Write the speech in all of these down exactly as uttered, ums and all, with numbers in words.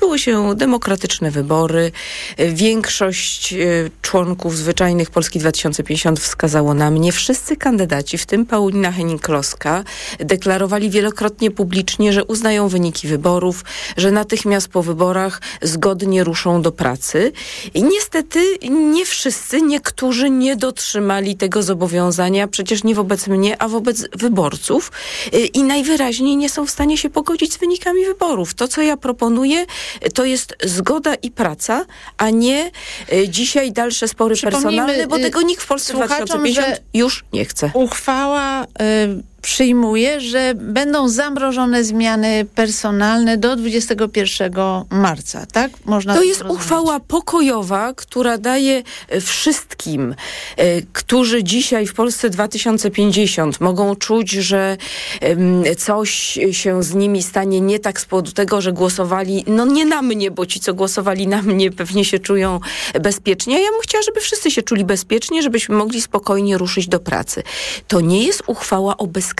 Odbyły się demokratyczne wybory. Większość członków zwyczajnych Polski dwa tysiące pięćdziesiąt wskazało na mnie. Wszyscy kandydaci, w tym Paulina Hennig-Kloska, deklarowali wielokrotnie publicznie, że uznają wyniki wyborów, że natychmiast po wyborach zgodnie ruszą do pracy. I niestety nie wszyscy, niektórzy nie dotrzymali tego zobowiązania, przecież nie wobec mnie, a wobec wyborców i najwyraźniej nie są w stanie się pogodzić z wynikami wyborów. To, co ja proponuję, to jest zgoda i praca, a nie dzisiaj dalsze spory personalne, bo tego nikt w Polsce dwa tysiące pięćdziesiąt już nie chce. Uchwała y- przyjmuje, że będą zamrożone zmiany personalne do dwudziestego pierwszego marca, tak? Można to to jest zrozumieć. Uchwała pokojowa, która daje wszystkim, e, którzy dzisiaj w Polsce dwa tysiące pięćdziesiąt mogą czuć, że e, coś się z nimi stanie nie tak z powodu tego, że głosowali, no nie na mnie, bo ci, co głosowali na mnie, pewnie się czują bezpiecznie. Ja bym chciała, żeby wszyscy się czuli bezpiecznie, żebyśmy mogli spokojnie ruszyć do pracy. To nie jest uchwała o bezkarności.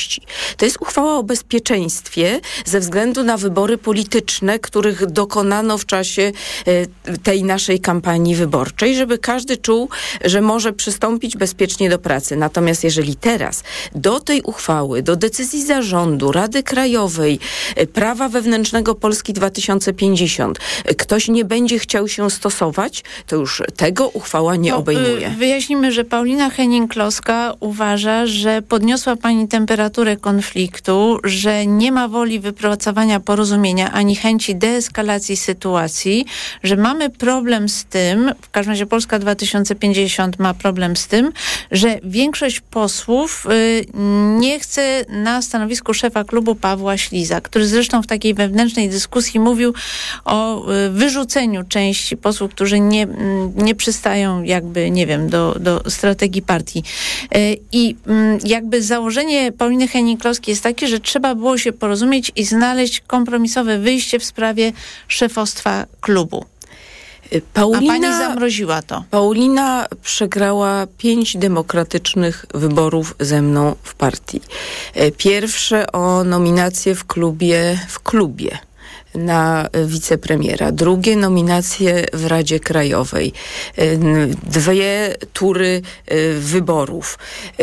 To jest uchwała o bezpieczeństwie ze względu na wybory polityczne, których dokonano w czasie e, tej naszej kampanii wyborczej, żeby każdy czuł, że może przystąpić bezpiecznie do pracy. Natomiast jeżeli teraz do tej uchwały, do decyzji zarządu, Rady Krajowej, e, prawa wewnętrznego Polski dwa tysiące pięćdziesiąt, e, ktoś nie będzie chciał się stosować, to już tego uchwała nie no, obejmuje. Wyjaśnimy, że Paulina Hennig-Kloska uważa, że podniosła pani temperaturę konfliktu, że nie ma woli wypracowania porozumienia ani chęci deeskalacji sytuacji, że mamy problem z tym, w każdym razie Polska dwa tysiące pięćdziesiąt ma problem z tym, że większość posłów y, nie chce na stanowisku szefa klubu Pawła Śliza, który zresztą w takiej wewnętrznej dyskusji mówił o y, wyrzuceniu części posłów, którzy nie, y, nie przystają jakby, nie wiem, do, do strategii partii. Y, I y, jakby założenie Pauliny Hennig-Kloskiej jest takie, że trzeba było się porozumieć i znaleźć kompromisowe wyjście w sprawie szefostwa klubu. Paulina, A pani zamroziła to. Paulina przegrała pięć demokratycznych wyborów ze mną w partii. Pierwsze o nominację w klubie, w klubie. na wicepremiera. Drugie nominacje w Radzie Krajowej. Dwie tury wyborów.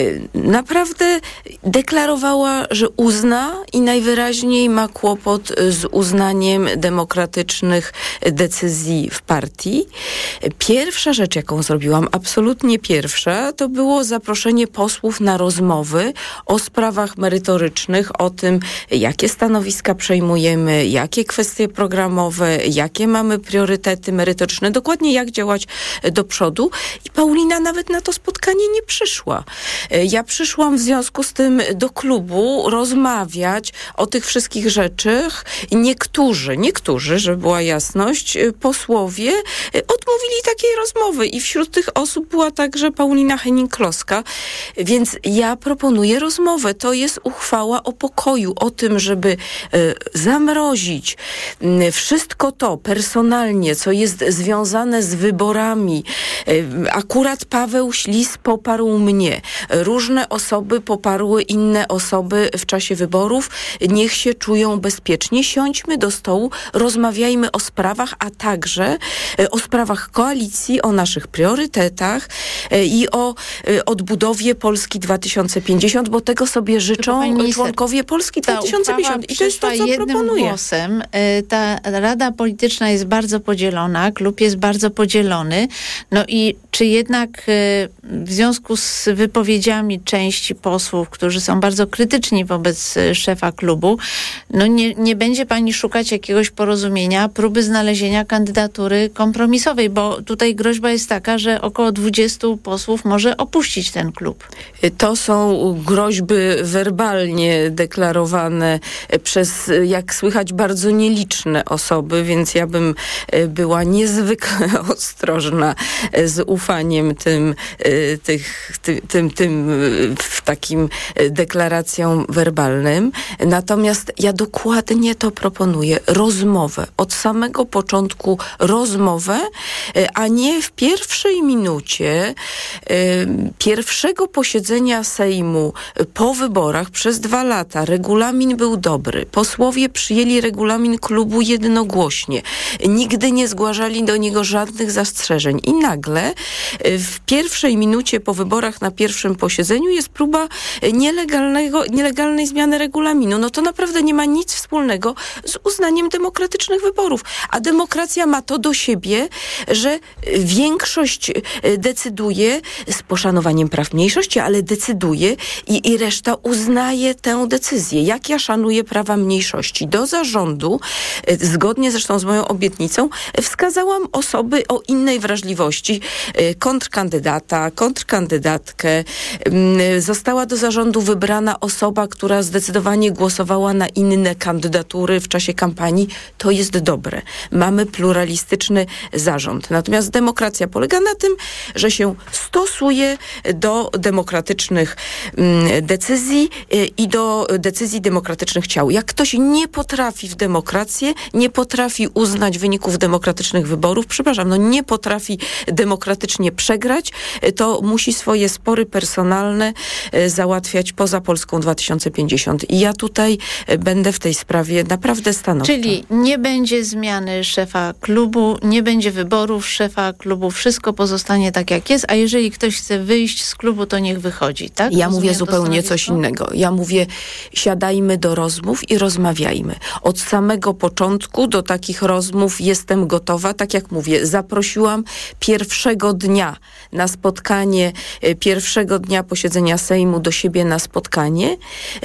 Naprawdę deklarowała, że uzna i najwyraźniej ma kłopot z uznaniem demokratycznych decyzji w partii. Pierwsza rzecz, jaką zrobiłam, absolutnie pierwsza, to było zaproszenie posłów na rozmowy o sprawach merytorycznych, o tym, jakie stanowiska przejmujemy, jakie kwestie programowe, jakie mamy priorytety merytoryczne, dokładnie jak działać do przodu. I Paulina nawet na to spotkanie nie przyszła. Ja przyszłam w związku z tym do klubu rozmawiać o tych wszystkich rzeczach. Niektórzy, niektórzy, żeby była jasność, posłowie odmówili takiej rozmowy i wśród tych osób była także Paulina Hennig-Kloska. Więc ja proponuję rozmowę. To jest uchwała o pokoju, o tym, żeby y, zamrozić y, wszystko to personalnie, co jest związane z wyborami. Y, akurat Paweł Ślis poparł mnie. Różne osoby poparły inne osoby w czasie wyborów. Niech się czują bezpiecznie. Siądźmy do stołu, rozmawiajmy o sprawach, a także y, o sprawach koalicji, o naszych priorytetach y, i o y, odbudowie Polski dwa tysiące pięćdziesiąt, bo tego sobie życzą minister, członkowie Polski dwa tysiące pięćdziesiąt. I to jest to, co jednym proponuję. Głosem. Ta Rada Polityczna jest bardzo podzielona, klub jest bardzo podzielony. No i czy jednak w związku z wypowiedziami części posłów, którzy są bardzo krytyczni wobec szefa klubu, no nie, nie będzie pani szukać jakiegoś porozumienia, próby znalezienia kandydatury kompromisowej, bo tutaj groźba jest taka, że około dwudziestu posłów może opuścić ten klub. To są groźby werbalnie deklarowane przez, jak słychać, bardzo nieliczne osoby, więc ja bym była niezwykle ostrożna z ufaniem tym, tych, tym, tym, tym w takim deklaracjom werbalnym. Natomiast ja dokładnie to proponuję. Rozmowę. Od samego początku rozmowę a nie w pierwszej minucie pierwszego posiedzenia Sejmu po wyborach przez dwa lata. Regulamin był dobry. Posłowie przyjęli regulamin klubu jednogłośnie. Nigdy nie zgłaszali do niego żadnych zastrzeżeń. I nagle w pierwszej minucie po wyborach na pierwszym posiedzeniu jest próba nielegalnego, nielegalnej zmiany regulaminu. No to naprawdę nie ma nic wspólnego z uznaniem demokratycznych wyborów. A demokracja ma to do siebie, że większość decyduje z poszanowaniem praw mniejszości, ale decyduje i, i reszta uznaje tę decyzję. Jak ja szanuję prawa mniejszości? Do zarządu, zgodnie zresztą z moją obietnicą, wskazałam osoby o innej wrażliwości. Kontrkandydata, kontrkandydatkę. Została do zarządu wybrana osoba, która zdecydowanie głosowała na inne kandydatury w czasie kampanii. To jest dobre. Mamy pluralistyczny zarząd. Natomiast demokracja polega na tym, że się stosuje do demokratycznych mm, decyzji y, i do decyzji demokratycznych ciał. Jak ktoś nie potrafi w demokrację, nie potrafi uznać wyników demokratycznych wyborów, przepraszam, no nie potrafi demokratycznie przegrać, y, to musi swoje spory personalne y, załatwiać poza Polską dwa tysiące pięćdziesiąt. I ja tutaj y, będę w tej sprawie naprawdę stanowcza. Czyli nie będzie zmiany szefa klubu, nie będzie wyborów szefa klubu, wszystko pozostanie tak jak jest, a jeżeli ktoś chce wyjść z klubu, to niech wychodzi, tak? Ja mówię zupełnie coś innego. Ja mówię, siadajmy do rozmów i rozmawiajmy. Od samego początku do takich rozmów jestem gotowa. Tak jak mówię, zaprosiłam pierwszego dnia na spotkanie, pierwszego dnia posiedzenia Sejmu do siebie na spotkanie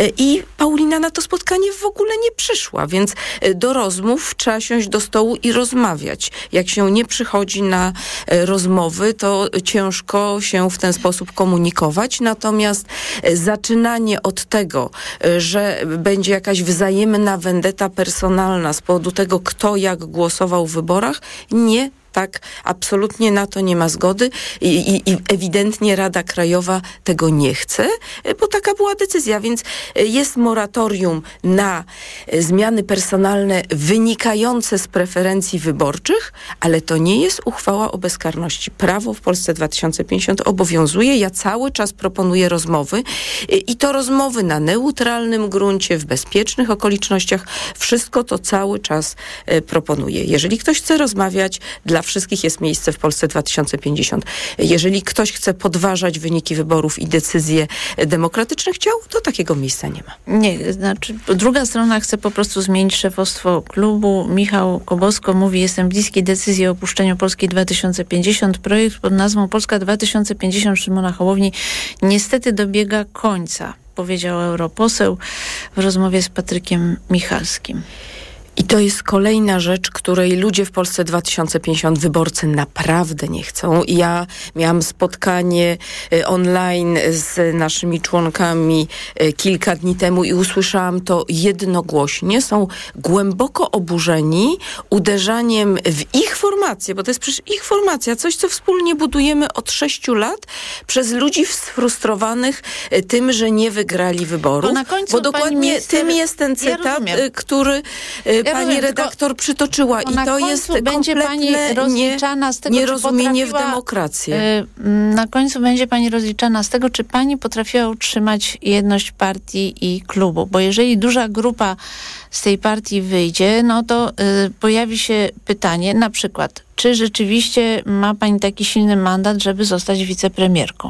i Paulina na to spotkanie w ogóle nie przyszła, więc do rozmów trzeba siąść do stołu i rozmawiać. Jak się nie przychodzi na rozmowy, to ciężko się w ten sposób komunikować. Natomiast zaczynanie od tego, że będzie jakaś wzajemna wendeta personalna z powodu tego, kto jak głosował w wyborach, nie. Tak, absolutnie na to nie ma zgody i, i, i ewidentnie Rada Krajowa tego nie chce, bo taka była decyzja, więc jest moratorium na zmiany personalne wynikające z preferencji wyborczych, ale to nie jest uchwała o bezkarności. Prawo w Polsce dwa tysiące pięćdziesiąt obowiązuje. Ja cały czas proponuję rozmowy i to rozmowy na neutralnym gruncie, w bezpiecznych okolicznościach. Wszystko to cały czas proponuję. Jeżeli ktoś chce rozmawiać, dla wszystkich jest miejsce w Polsce dwa tysiące pięćdziesiąt. Jeżeli ktoś chce podważać wyniki wyborów i decyzje demokratycznych ciał, to takiego miejsca nie ma. Nie, znaczy druga strona chce po prostu zmienić szefostwo klubu. Michał Kobosko mówi, jestem bliski decyzji o opuszczeniu Polski dwa tysiące pięćdziesiąt. Projekt pod nazwą Polska dwa tysiące pięćdziesiąt Szymona Hołowni niestety dobiega końca, powiedział europoseł w rozmowie z Patrykiem Michalskim. I to jest kolejna rzecz, której ludzie w Polsce dwa tysiące pięćdziesiąt, wyborcy naprawdę nie chcą. I ja miałam spotkanie online z naszymi członkami kilka dni temu i usłyszałam to jednogłośnie. Są głęboko oburzeni uderzaniem w ich formację, bo to jest przecież ich formacja, coś, co wspólnie budujemy od sześciu lat przez ludzi sfrustrowanych tym, że nie wygrali wyborów. Bo, na końcu bo dokładnie minister, tym jest ten cytat, ja który ja pani rozumiem, redaktor przytoczyła i to jest będzie pani rozliczana z tego, nierozumienie w demokrację. Na końcu będzie pani rozliczana z tego, czy pani potrafiła utrzymać jedność partii i klubu, bo jeżeli duża grupa z tej partii wyjdzie, no to y, pojawi się pytanie, na przykład, czy rzeczywiście ma pani taki silny mandat, żeby zostać wicepremierką?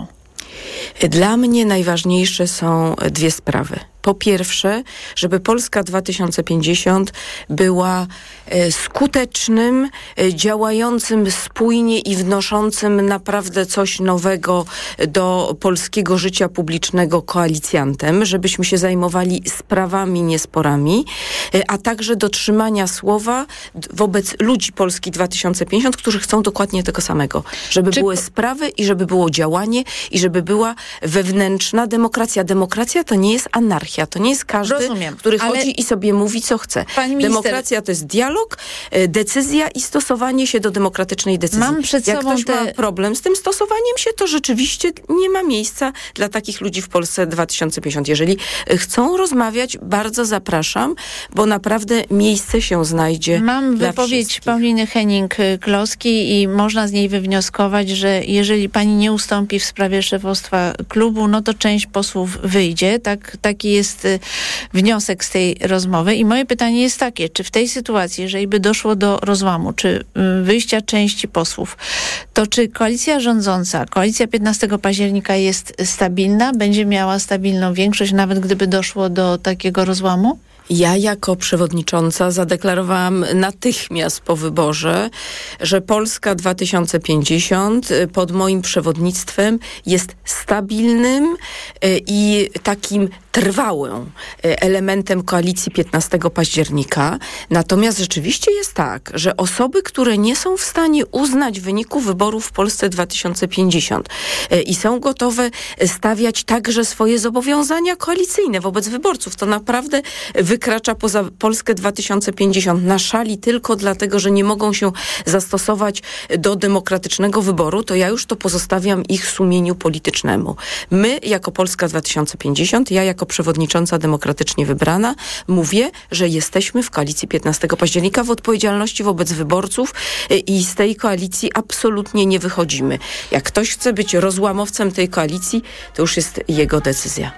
Dla mnie najważniejsze są dwie sprawy. Po pierwsze, żeby Polska dwa tysiące pięćdziesiąt była skutecznym, działającym spójnie i wnoszącym naprawdę coś nowego do polskiego życia publicznego koalicjantem, żebyśmy się zajmowali sprawami, nie sporami, a także dotrzymania słowa wobec ludzi Polski dwa tysiące pięćdziesiąt, którzy chcą dokładnie tego samego. Żeby Czy... były sprawy i żeby było działanie i żeby była wewnętrzna demokracja. Demokracja to nie jest anarchia. anarchia. To nie jest każdy, Rozumiem, który ale... chodzi i sobie mówi, co chce. Pani minister... Demokracja to jest dialog, decyzja i stosowanie się do demokratycznej decyzji. Mam przed Jak sobą ktoś te... ma problem z tym stosowaniem się, to rzeczywiście nie ma miejsca dla takich ludzi w Polsce dwa tysiące pięćdziesiąt. Jeżeli chcą rozmawiać, bardzo zapraszam, bo naprawdę miejsce się znajdzie. Mam dla wypowiedź wszystkich. Pauliny Hennig-Kloski i można z niej wywnioskować, że jeżeli pani nie ustąpi w sprawie szefostwa klubu, no to część posłów wyjdzie. Tak, taki jest y, wniosek z tej rozmowy. I moje pytanie jest takie, czy w tej sytuacji, jeżeli by doszło do rozłamu, czy y, wyjścia części posłów, to czy koalicja rządząca, koalicja piętnastego października jest stabilna, będzie miała stabilną większość, nawet gdyby doszło do takiego rozłamu? Ja jako przewodnicząca zadeklarowałam natychmiast po wyborze, że Polska dwa tysiące pięćdziesiąt pod moim przewodnictwem jest stabilnym i takim trwałym elementem koalicji piętnastego października. Natomiast rzeczywiście jest tak, że osoby, które nie są w stanie uznać wyniku wyborów w Polsce dwa tysiące pięćdziesiąt i są gotowe stawiać także swoje zobowiązania koalicyjne wobec wyborców, to naprawdę wykracza poza Polskę dwa tysiące pięćdziesiąt na szali tylko dlatego, że nie mogą się zastosować do demokratycznego wyboru, to ja już to pozostawiam ich sumieniu politycznemu. My, jako Polska dwa tysiące pięćdziesiąt, ja jako przewodnicząca demokratycznie wybrana, mówię, że jesteśmy w koalicji piętnastego października w odpowiedzialności wobec wyborców i z tej koalicji absolutnie nie wychodzimy. Jak ktoś chce być rozłamowcem tej koalicji, to już jest jego decyzja.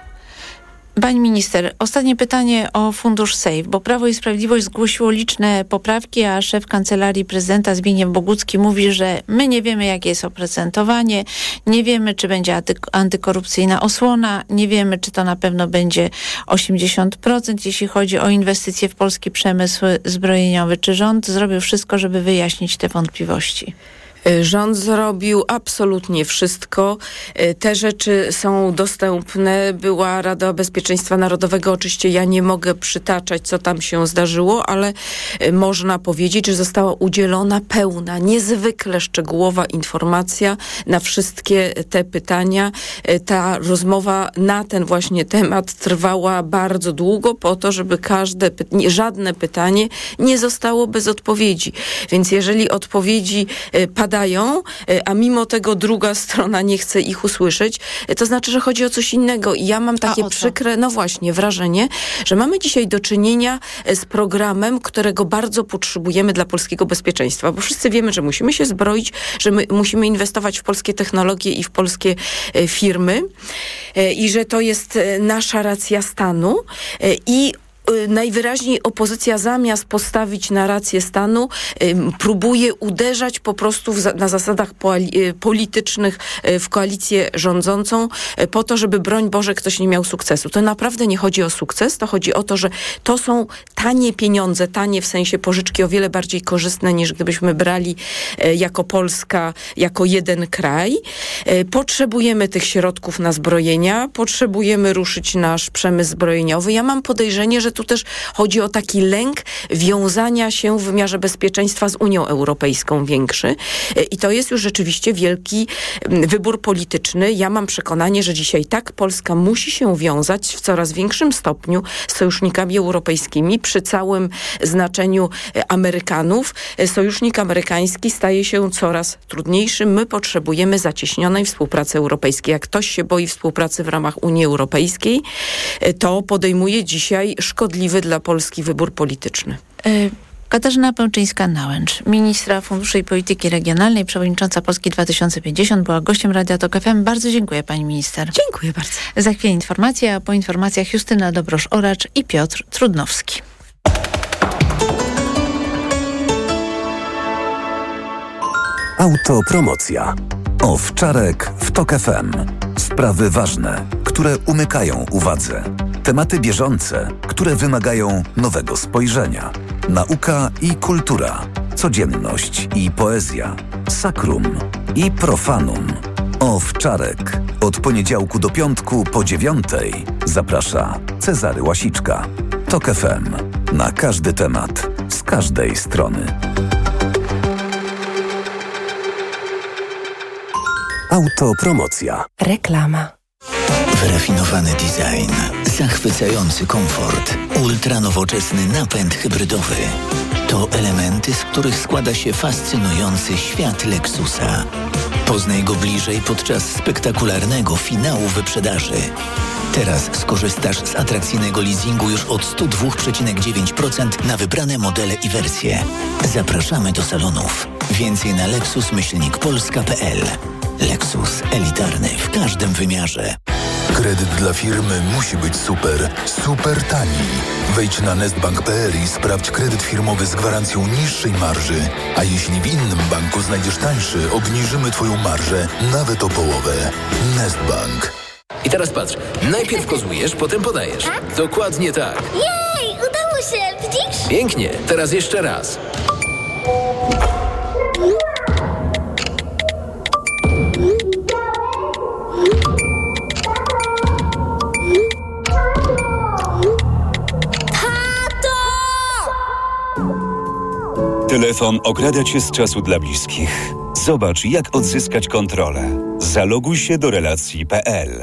Pani minister, ostatnie pytanie o fundusz SAFE, bo Prawo i Sprawiedliwość zgłosiło liczne poprawki, a szef Kancelarii Prezydenta Zbigniew Bogucki mówi, że my nie wiemy, jakie jest oprocentowanie, nie wiemy, czy będzie anty- antykorupcyjna osłona, nie wiemy, czy to na pewno będzie osiemdziesiąt procent, jeśli chodzi o inwestycje w polski przemysł zbrojeniowy. Czy rząd zrobił wszystko, żeby wyjaśnić te wątpliwości? Rząd zrobił absolutnie wszystko. Te rzeczy są dostępne. Była Rada Bezpieczeństwa Narodowego. Oczywiście ja nie mogę przytaczać, co tam się zdarzyło, ale można powiedzieć, że została udzielona pełna, niezwykle szczegółowa informacja na wszystkie te pytania. Ta rozmowa na ten właśnie temat trwała bardzo długo po to, żeby każde, żadne pytanie nie zostało bez odpowiedzi. Więc jeżeli odpowiedzi padają, Dają, a mimo tego druga strona nie chce ich usłyszeć, to znaczy, że chodzi o coś innego. I ja mam takie przykre, no właśnie, wrażenie, że mamy dzisiaj do czynienia z programem, którego bardzo potrzebujemy dla polskiego bezpieczeństwa, bo wszyscy wiemy, że musimy się zbroić, że my musimy inwestować w polskie technologie i w polskie e, firmy e, i że to jest nasza racja stanu e, i najwyraźniej opozycja zamiast postawić na rację stanu próbuje uderzać po prostu w, na zasadach politycznych w koalicję rządzącą po to, żeby broń Boże ktoś nie miał sukcesu. To naprawdę nie chodzi o sukces, to chodzi o to, że to są tanie pieniądze, tanie w sensie pożyczki o wiele bardziej korzystne niż gdybyśmy brali jako Polska, jako jeden kraj. Potrzebujemy tych środków na zbrojenia, potrzebujemy ruszyć nasz przemysł zbrojeniowy. Ja mam podejrzenie, że tu też chodzi o taki lęk wiązania się w wymiarze bezpieczeństwa z Unią Europejską większy. I to jest już rzeczywiście wielki wybór polityczny. Ja mam przekonanie, że dzisiaj tak Polska musi się wiązać w coraz większym stopniu z sojusznikami europejskimi. Przy całym znaczeniu Amerykanów sojusznik amerykański staje się coraz trudniejszy. My potrzebujemy zacieśnionej współpracy europejskiej. Jak ktoś się boi współpracy w ramach Unii Europejskiej, to podejmuje dzisiaj szkodliwy dla Polski wybór polityczny. Y- Katarzyna Pełczyńska-Nałęcz, ministra Funduszy i Polityki Regionalnej, przewodnicząca Polski dwa tysiące pięćdziesiąt, była gościem Radia Tok F M. Bardzo dziękuję, pani minister. Dziękuję bardzo. Za chwilę informacje, a po informacjach Justyna Dobrosz-Oracz i Piotr Trudnowski. Autopromocja. Owczarek w Tok F M. Sprawy ważne, które umykają uwadze. Tematy bieżące, które wymagają nowego spojrzenia. Nauka i kultura. Codzienność i poezja. Sakrum i profanum. Owczarek. Od poniedziałku do piątku po dziewiątej. Zaprasza Cezary Łasiczka. Tok F M. Na każdy temat. Z każdej strony. Autopromocja. Reklama. Wyrafinowany design, Zachwycający komfort, ultranowoczesny napęd hybrydowy. To elementy, z których składa się fascynujący świat Lexusa. Poznaj go bliżej podczas spektakularnego finału wyprzedaży. Teraz skorzystasz z atrakcyjnego leasingu już od sto dwa przecinek dziewięć procent na wybrane modele i wersje. Zapraszamy do salonów. Więcej na lexus myślnik polska kropka p l. Lexus. Elitarny w każdym wymiarze. Kredyt dla firmy musi być super, super tani. Wejdź na nestbank kropka p l i sprawdź kredyt firmowy z gwarancją niższej marży. A jeśli w innym banku znajdziesz tańszy, obniżymy Twoją marżę nawet o połowę. Nestbank. I teraz patrz, najpierw kozłujesz, potem podajesz. Dokładnie tak. Jej, udało się, widzisz? Pięknie, teraz jeszcze raz. Telefon okrada cię z czasu dla bliskich. Zobacz, jak odzyskać kontrolę. Zaloguj się do relacji kropka p l.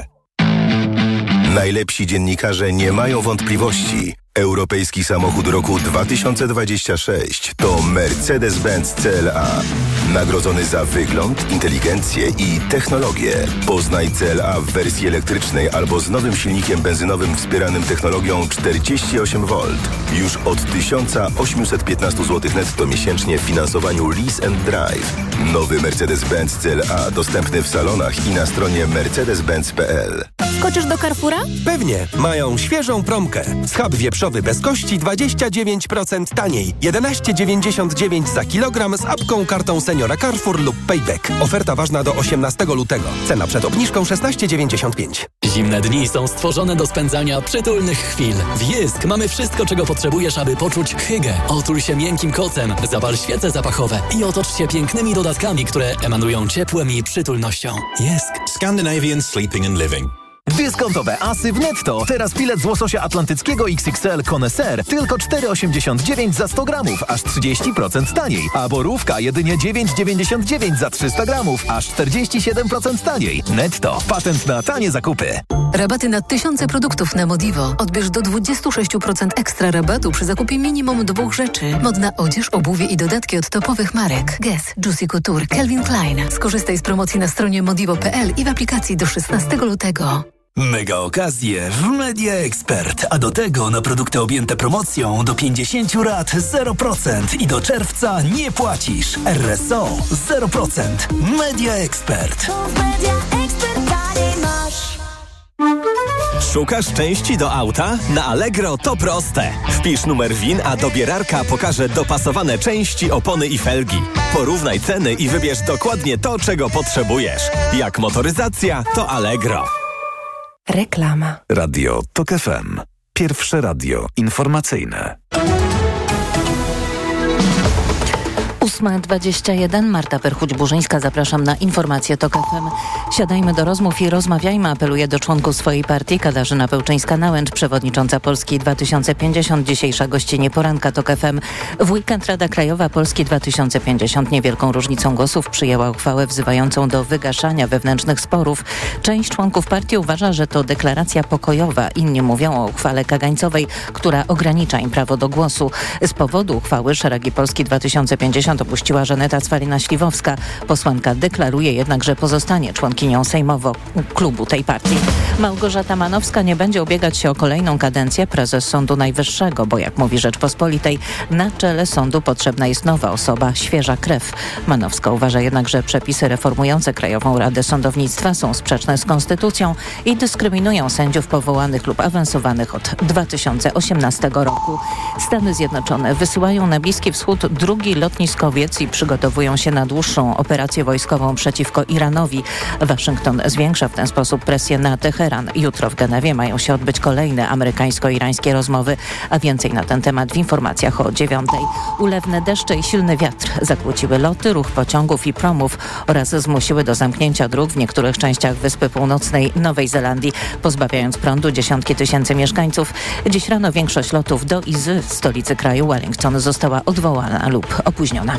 Najlepsi dziennikarze nie mają wątpliwości. Europejski samochód roku dwa tysiące dwudziesty szósty to Mercedes-Benz C L A. Nagrodzony za wygląd, inteligencję i technologię. Poznaj C L A w wersji elektrycznej albo z nowym silnikiem benzynowym wspieranym technologią czterdzieści osiem wolt. Już od tysiąc osiemset piętnaście złotych netto miesięcznie w finansowaniu Lease and Drive. Nowy Mercedes-Benz C L A dostępny w salonach i na stronie mercedes benz kropka p l. Skoczysz do Carrefoura? Pewnie. Mają świeżą promkę. Schab wieprzowy bez kości dwadzieścia dziewięć procent taniej. jedenaście dziewięćdziesiąt dziewięć za kilogram z apką, kartą seniora Carrefour lub Payback. Oferta ważna do osiemnastego lutego. Cena przed obniżką szesnaście dziewięćdziesiąt pięć. Zimne dni są stworzone do spędzania przytulnych chwil. W Jysk mamy wszystko, czego potrzebujesz, aby poczuć hygge. Otul się miękkim kocem, zapal świece zapachowe i otocz się pięknymi dodatkami, które emanują ciepłem i przytulnością. Jysk. Scandinavian Sleeping and Living. Dyskontowe asy w Netto. Teraz filet z łososia atlantyckiego X X L Connoisseur tylko cztery osiemdziesiąt dziewięć za sto gramów, aż trzydzieści procent taniej. A borówka jedynie dziewięć dziewięćdziesiąt dziewięć za trzysta gramów, aż czterdzieści siedem procent taniej. Netto. Patent na tanie zakupy. Rabaty na tysiące produktów na Modivo. Odbierz do dwadzieścia sześć procent ekstra rabatu przy zakupie minimum dwóch rzeczy. Modna odzież, obuwie i dodatki od topowych marek. Guess, Juicy Couture, Calvin Klein. Skorzystaj z promocji na stronie modivo kropka p l i w aplikacji do szesnastego lutego. Mega okazje w Media Expert, a do tego na produkty objęte promocją do pięćdziesiąt rat zero procent i do czerwca nie płacisz. R S O zero procent. Media Expert. Szukasz części do auta? Na Allegro to proste. Wpisz numer V I N, a dobierarka pokaże dopasowane części, opony i felgi. Porównaj ceny i wybierz dokładnie to, czego potrzebujesz. Jak motoryzacja, to Allegro. Reklama. Radio Tok F M. Pierwsze radio informacyjne. ósma dwadzieścia jeden. Marta Perchuć-Burzyńska. Zapraszam na informacje Tok F M. Siadajmy do rozmów i rozmawiajmy, apeluje do członków swojej partii Katarzyna Pełczyńska-Nałęcz, przewodnicząca Polski dwa tysiące pięćdziesiąt. Dzisiejsza gościnie poranka Tok F M. W weekend Rada Krajowa Polski dwa tysiące pięćdziesiąt niewielką różnicą głosów przyjęła uchwałę wzywającą do wygaszania wewnętrznych sporów. Część członków partii uważa, że to deklaracja pokojowa. Inni mówią o uchwale kagańcowej, która ogranicza im prawo do głosu. Z powodu uchwały szeregi Polski dwa tysiące pięćdziesiąt opuściła Żaneta Cwalina-Śliwowska. Posłanka deklaruje jednak, że pozostanie członkinią sejmowo klubu tej partii. Małgorzata Manowska nie będzie ubiegać się o kolejną kadencję prezes Sądu Najwyższego, bo jak mówi Rzeczpospolitej, na czele sądu potrzebna jest nowa osoba, świeża krew. Manowska uważa jednak, że przepisy reformujące Krajową Radę Sądownictwa są sprzeczne z konstytucją i dyskryminują sędziów powołanych lub awansowanych od dwa tysiące osiemnastego roku. Stany Zjednoczone wysyłają na Bliski Wschód drugi lotniskowiec i przygotowują się na dłuższą operację wojskową przeciwko Iranowi. Waszyngton zwiększa w ten sposób presję na Teheran. Jutro w Genewie mają się odbyć kolejne amerykańsko-irańskie rozmowy, a więcej na ten temat w informacjach o dziewiątej. Ulewne deszcze i silny wiatr zakłóciły loty, ruch pociągów i promów oraz zmusiły do zamknięcia dróg w niektórych częściach Wyspy Północnej Nowej Zelandii, pozbawiając prądu dziesiątki tysięcy mieszkańców. Dziś rano większość lotów do i z stolicy kraju Wellington została odwołana lub opóźniona.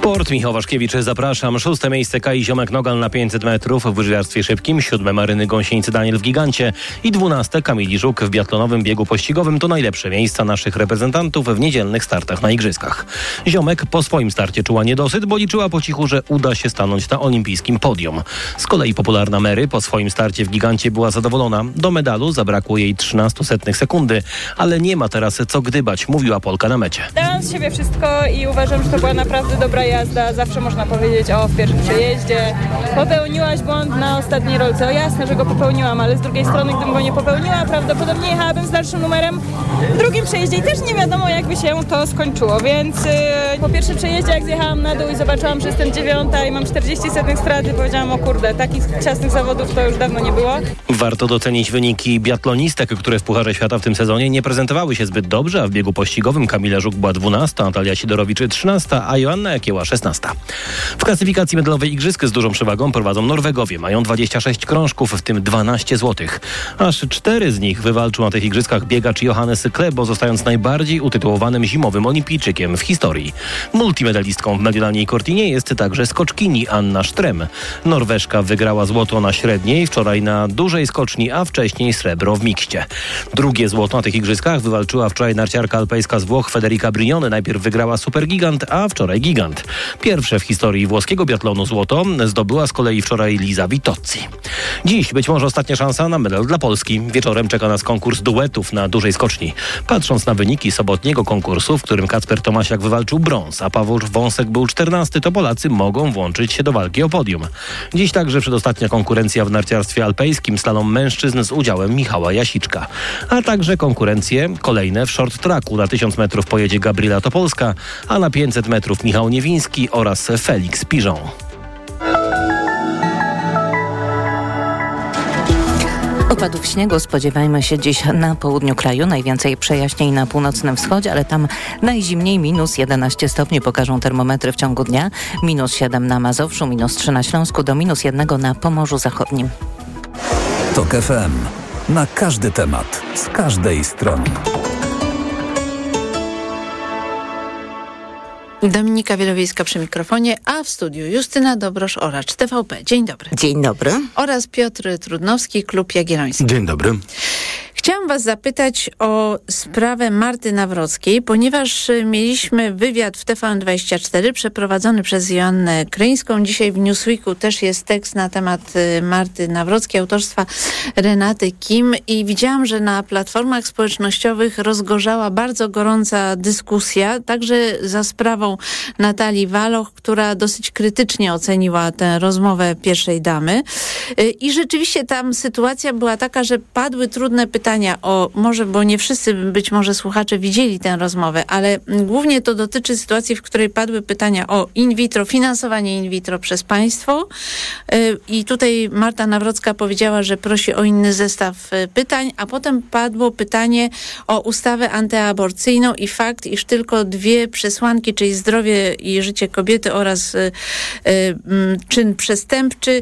Sport. Michał Waszkiewicz, zapraszam. Szóste miejsce Kai Ziomek-Nogal na pięćset metrów w łyżwiarstwie szybkim. Siódme Maryny Gąsieńcy-Daniel w gigancie. I dwunaste Kamili Żuk w biatlonowym biegu pościgowym. To najlepsze miejsca naszych reprezentantów w niedzielnych startach na igrzyskach. Ziomek po swoim starcie czuła niedosyt, bo liczyła po cichu, że uda się stanąć na olimpijskim podium. Z kolei popularna Mary po swoim starcie w gigancie była zadowolona. Do medalu zabrakło jej trzynastu setnych sekundy, ale nie ma teraz co gdybać, mówiła Polka na mecie. Dałam z siebie wszystko i uważam, że to była naprawdę dobra jazda. Zawsze można powiedzieć, o, w pierwszym przejeździe popełniłaś błąd na ostatniej rolce. O, jasne, że go popełniłam, ale z drugiej strony, gdybym go nie popełniła, prawdopodobnie jechałabym z dalszym numerem w drugim przejeździe i też nie wiadomo, jakby się to skończyło, więc yy, po pierwszym przejeździe, jak zjechałam na dół i zobaczyłam, że jestem dziewiąta i mam czterdzieści setnych straty, powiedziałam, o kurde, takich ciasnych zawodów to już dawno nie było. Warto docenić wyniki biatlonistek, które w Pucharze Świata w tym sezonie nie prezentowały się zbyt dobrze, a w biegu pościgowym Kamila Żuk była dwunasta, Natalia Sidorowicz trzynasta, a Joanna Jakieła szesnasta. W klasyfikacji medalowej igrzysk z dużą przewagą prowadzą Norwegowie. Mają dwadzieścia sześć krążków, w tym dwanaście złotych. Aż cztery z nich wywalczył na tych igrzyskach biegacz Johannes Klebo, zostając najbardziej utytułowanym zimowym olimpijczykiem w historii. Multimedalistką w Mediolanie Cortinie jest także skoczkini Anna Sztrem. Norweżka wygrała złoto na średniej, wczoraj na dużej skoczni, a wcześniej srebro w mikście. Drugie złoto na tych igrzyskach wywalczyła wczoraj narciarka alpejska z Włoch Federica Brignone. Najpierw wygrała supergigant, a wczoraj gigant. Pierwsze w historii włoskiego biatlonu złoto zdobyła z kolei wczoraj Liza Vitozzi. Dziś być może ostatnia szansa na medal dla Polski. Wieczorem czeka nas konkurs duetów na dużej skoczni. Patrząc na wyniki sobotniego konkursu, w którym Kacper Tomasiak wywalczył brąz, a Paweł Wąsek był czternasty, to Polacy mogą włączyć się do walki o podium. Dziś także przedostatnia konkurencja w narciarstwie alpejskim, slalom mężczyzn z udziałem Michała Jasiczka. A także konkurencje kolejne w short tracku. Na tysiąc metrów pojedzie Gabriela Topolska, a na pięćset metrów Michał Niewiński oraz Felix Piżon. Opadów śniegu spodziewajmy się dziś na południu kraju. Najwięcej przejaśnień na północnym wschodzie, ale tam najzimniej minus jedenaście stopni pokażą termometry w ciągu dnia. Minus siedem na Mazowszu, minus trzy na Śląsku, do minus jednego na Pomorzu Zachodnim. Tok F M. Na każdy temat, z każdej strony. Dominika Wielowiejska przy mikrofonie, a w studiu Justyna Dobrosz-Oracz, T V P. Dzień dobry. Dzień dobry. Oraz Piotr Trudnowski, Klub Jagielloński. Dzień dobry. Chciałam was zapytać o sprawę Marty Nawrockiej, ponieważ mieliśmy wywiad w T V N dwadzieścia cztery przeprowadzony przez Joannę Kryńską. Dzisiaj w Newsweeku też jest tekst na temat Marty Nawrockiej, autorstwa Renaty Kim, i widziałam, że na platformach społecznościowych rozgorzała bardzo gorąca dyskusja, także za sprawą Natalii Waloch, która dosyć krytycznie oceniła tę rozmowę pierwszej damy. I rzeczywiście tam sytuacja była taka, że padły trudne pytania o, może, bo nie wszyscy być może słuchacze widzieli tę rozmowę, ale głównie to dotyczy sytuacji, w której padły pytania o in vitro, finansowanie in vitro przez państwo. I tutaj Marta Nawrocka powiedziała, że prosi o inny zestaw pytań, a potem padło pytanie o ustawę antyaborcyjną i fakt, iż tylko dwie przesłanki, czyli zdrowie i życie kobiety oraz y, y, czyn przestępczy.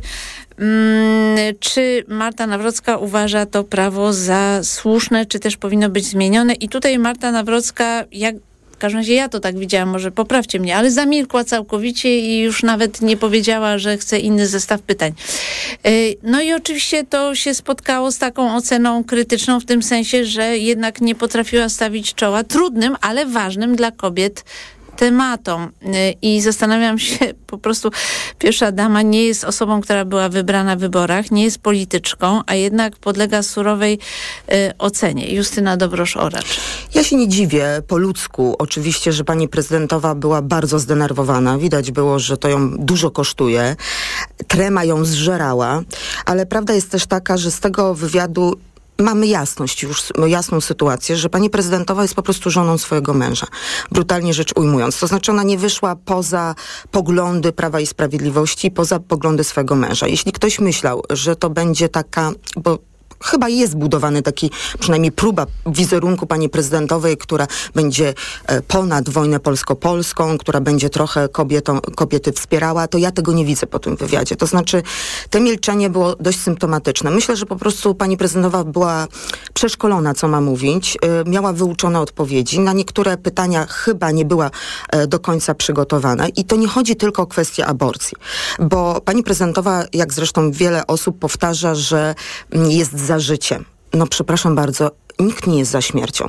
Czy Marta Nawrocka uważa to prawo za słuszne, czy też powinno być zmienione? I tutaj Marta Nawrocka, jak w każdym razie ja to tak widziałam, może poprawcie mnie, ale zamilkła całkowicie i już nawet nie powiedziała, że chce inny zestaw pytań. No i oczywiście to się spotkało z taką oceną krytyczną w tym sensie, że jednak nie potrafiła stawić czoła trudnym, ale ważnym dla kobiet tematom. I zastanawiam się, po prostu pierwsza dama nie jest osobą, która była wybrana w wyborach, nie jest polityczką, a jednak podlega surowej y, ocenie. Justyna Dobrosz-Oracz. Ja się nie dziwię po ludzku. Oczywiście, że pani prezydentowa była bardzo zdenerwowana. Widać było, że to ją dużo kosztuje. Trema ją zżerała, ale prawda jest też taka, że z tego wywiadu mamy jasność, już jasną sytuację, że pani prezydentowa jest po prostu żoną swojego męża. Brutalnie rzecz ujmując. To znaczy ona nie wyszła poza poglądy Prawa i Sprawiedliwości, poza poglądy swojego męża. Jeśli ktoś myślał, że to będzie taka, bo chyba jest budowany taki, przynajmniej próba wizerunku pani prezydentowej, która będzie ponad wojnę polsko-polską, która będzie trochę kobietą, kobiety wspierała, to ja tego nie widzę po tym wywiadzie. To znaczy, to milczenie było dość symptomatyczne. Myślę, że po prostu pani prezydentowa była przeszkolona, co ma mówić, y, miała wyuczone odpowiedzi. Na niektóre pytania chyba nie była y, do końca przygotowana. I to nie chodzi tylko o kwestię aborcji, bo pani prezydentowa, jak zresztą wiele osób powtarza, że jest za życiem. No przepraszam bardzo, nikt nie jest za śmiercią.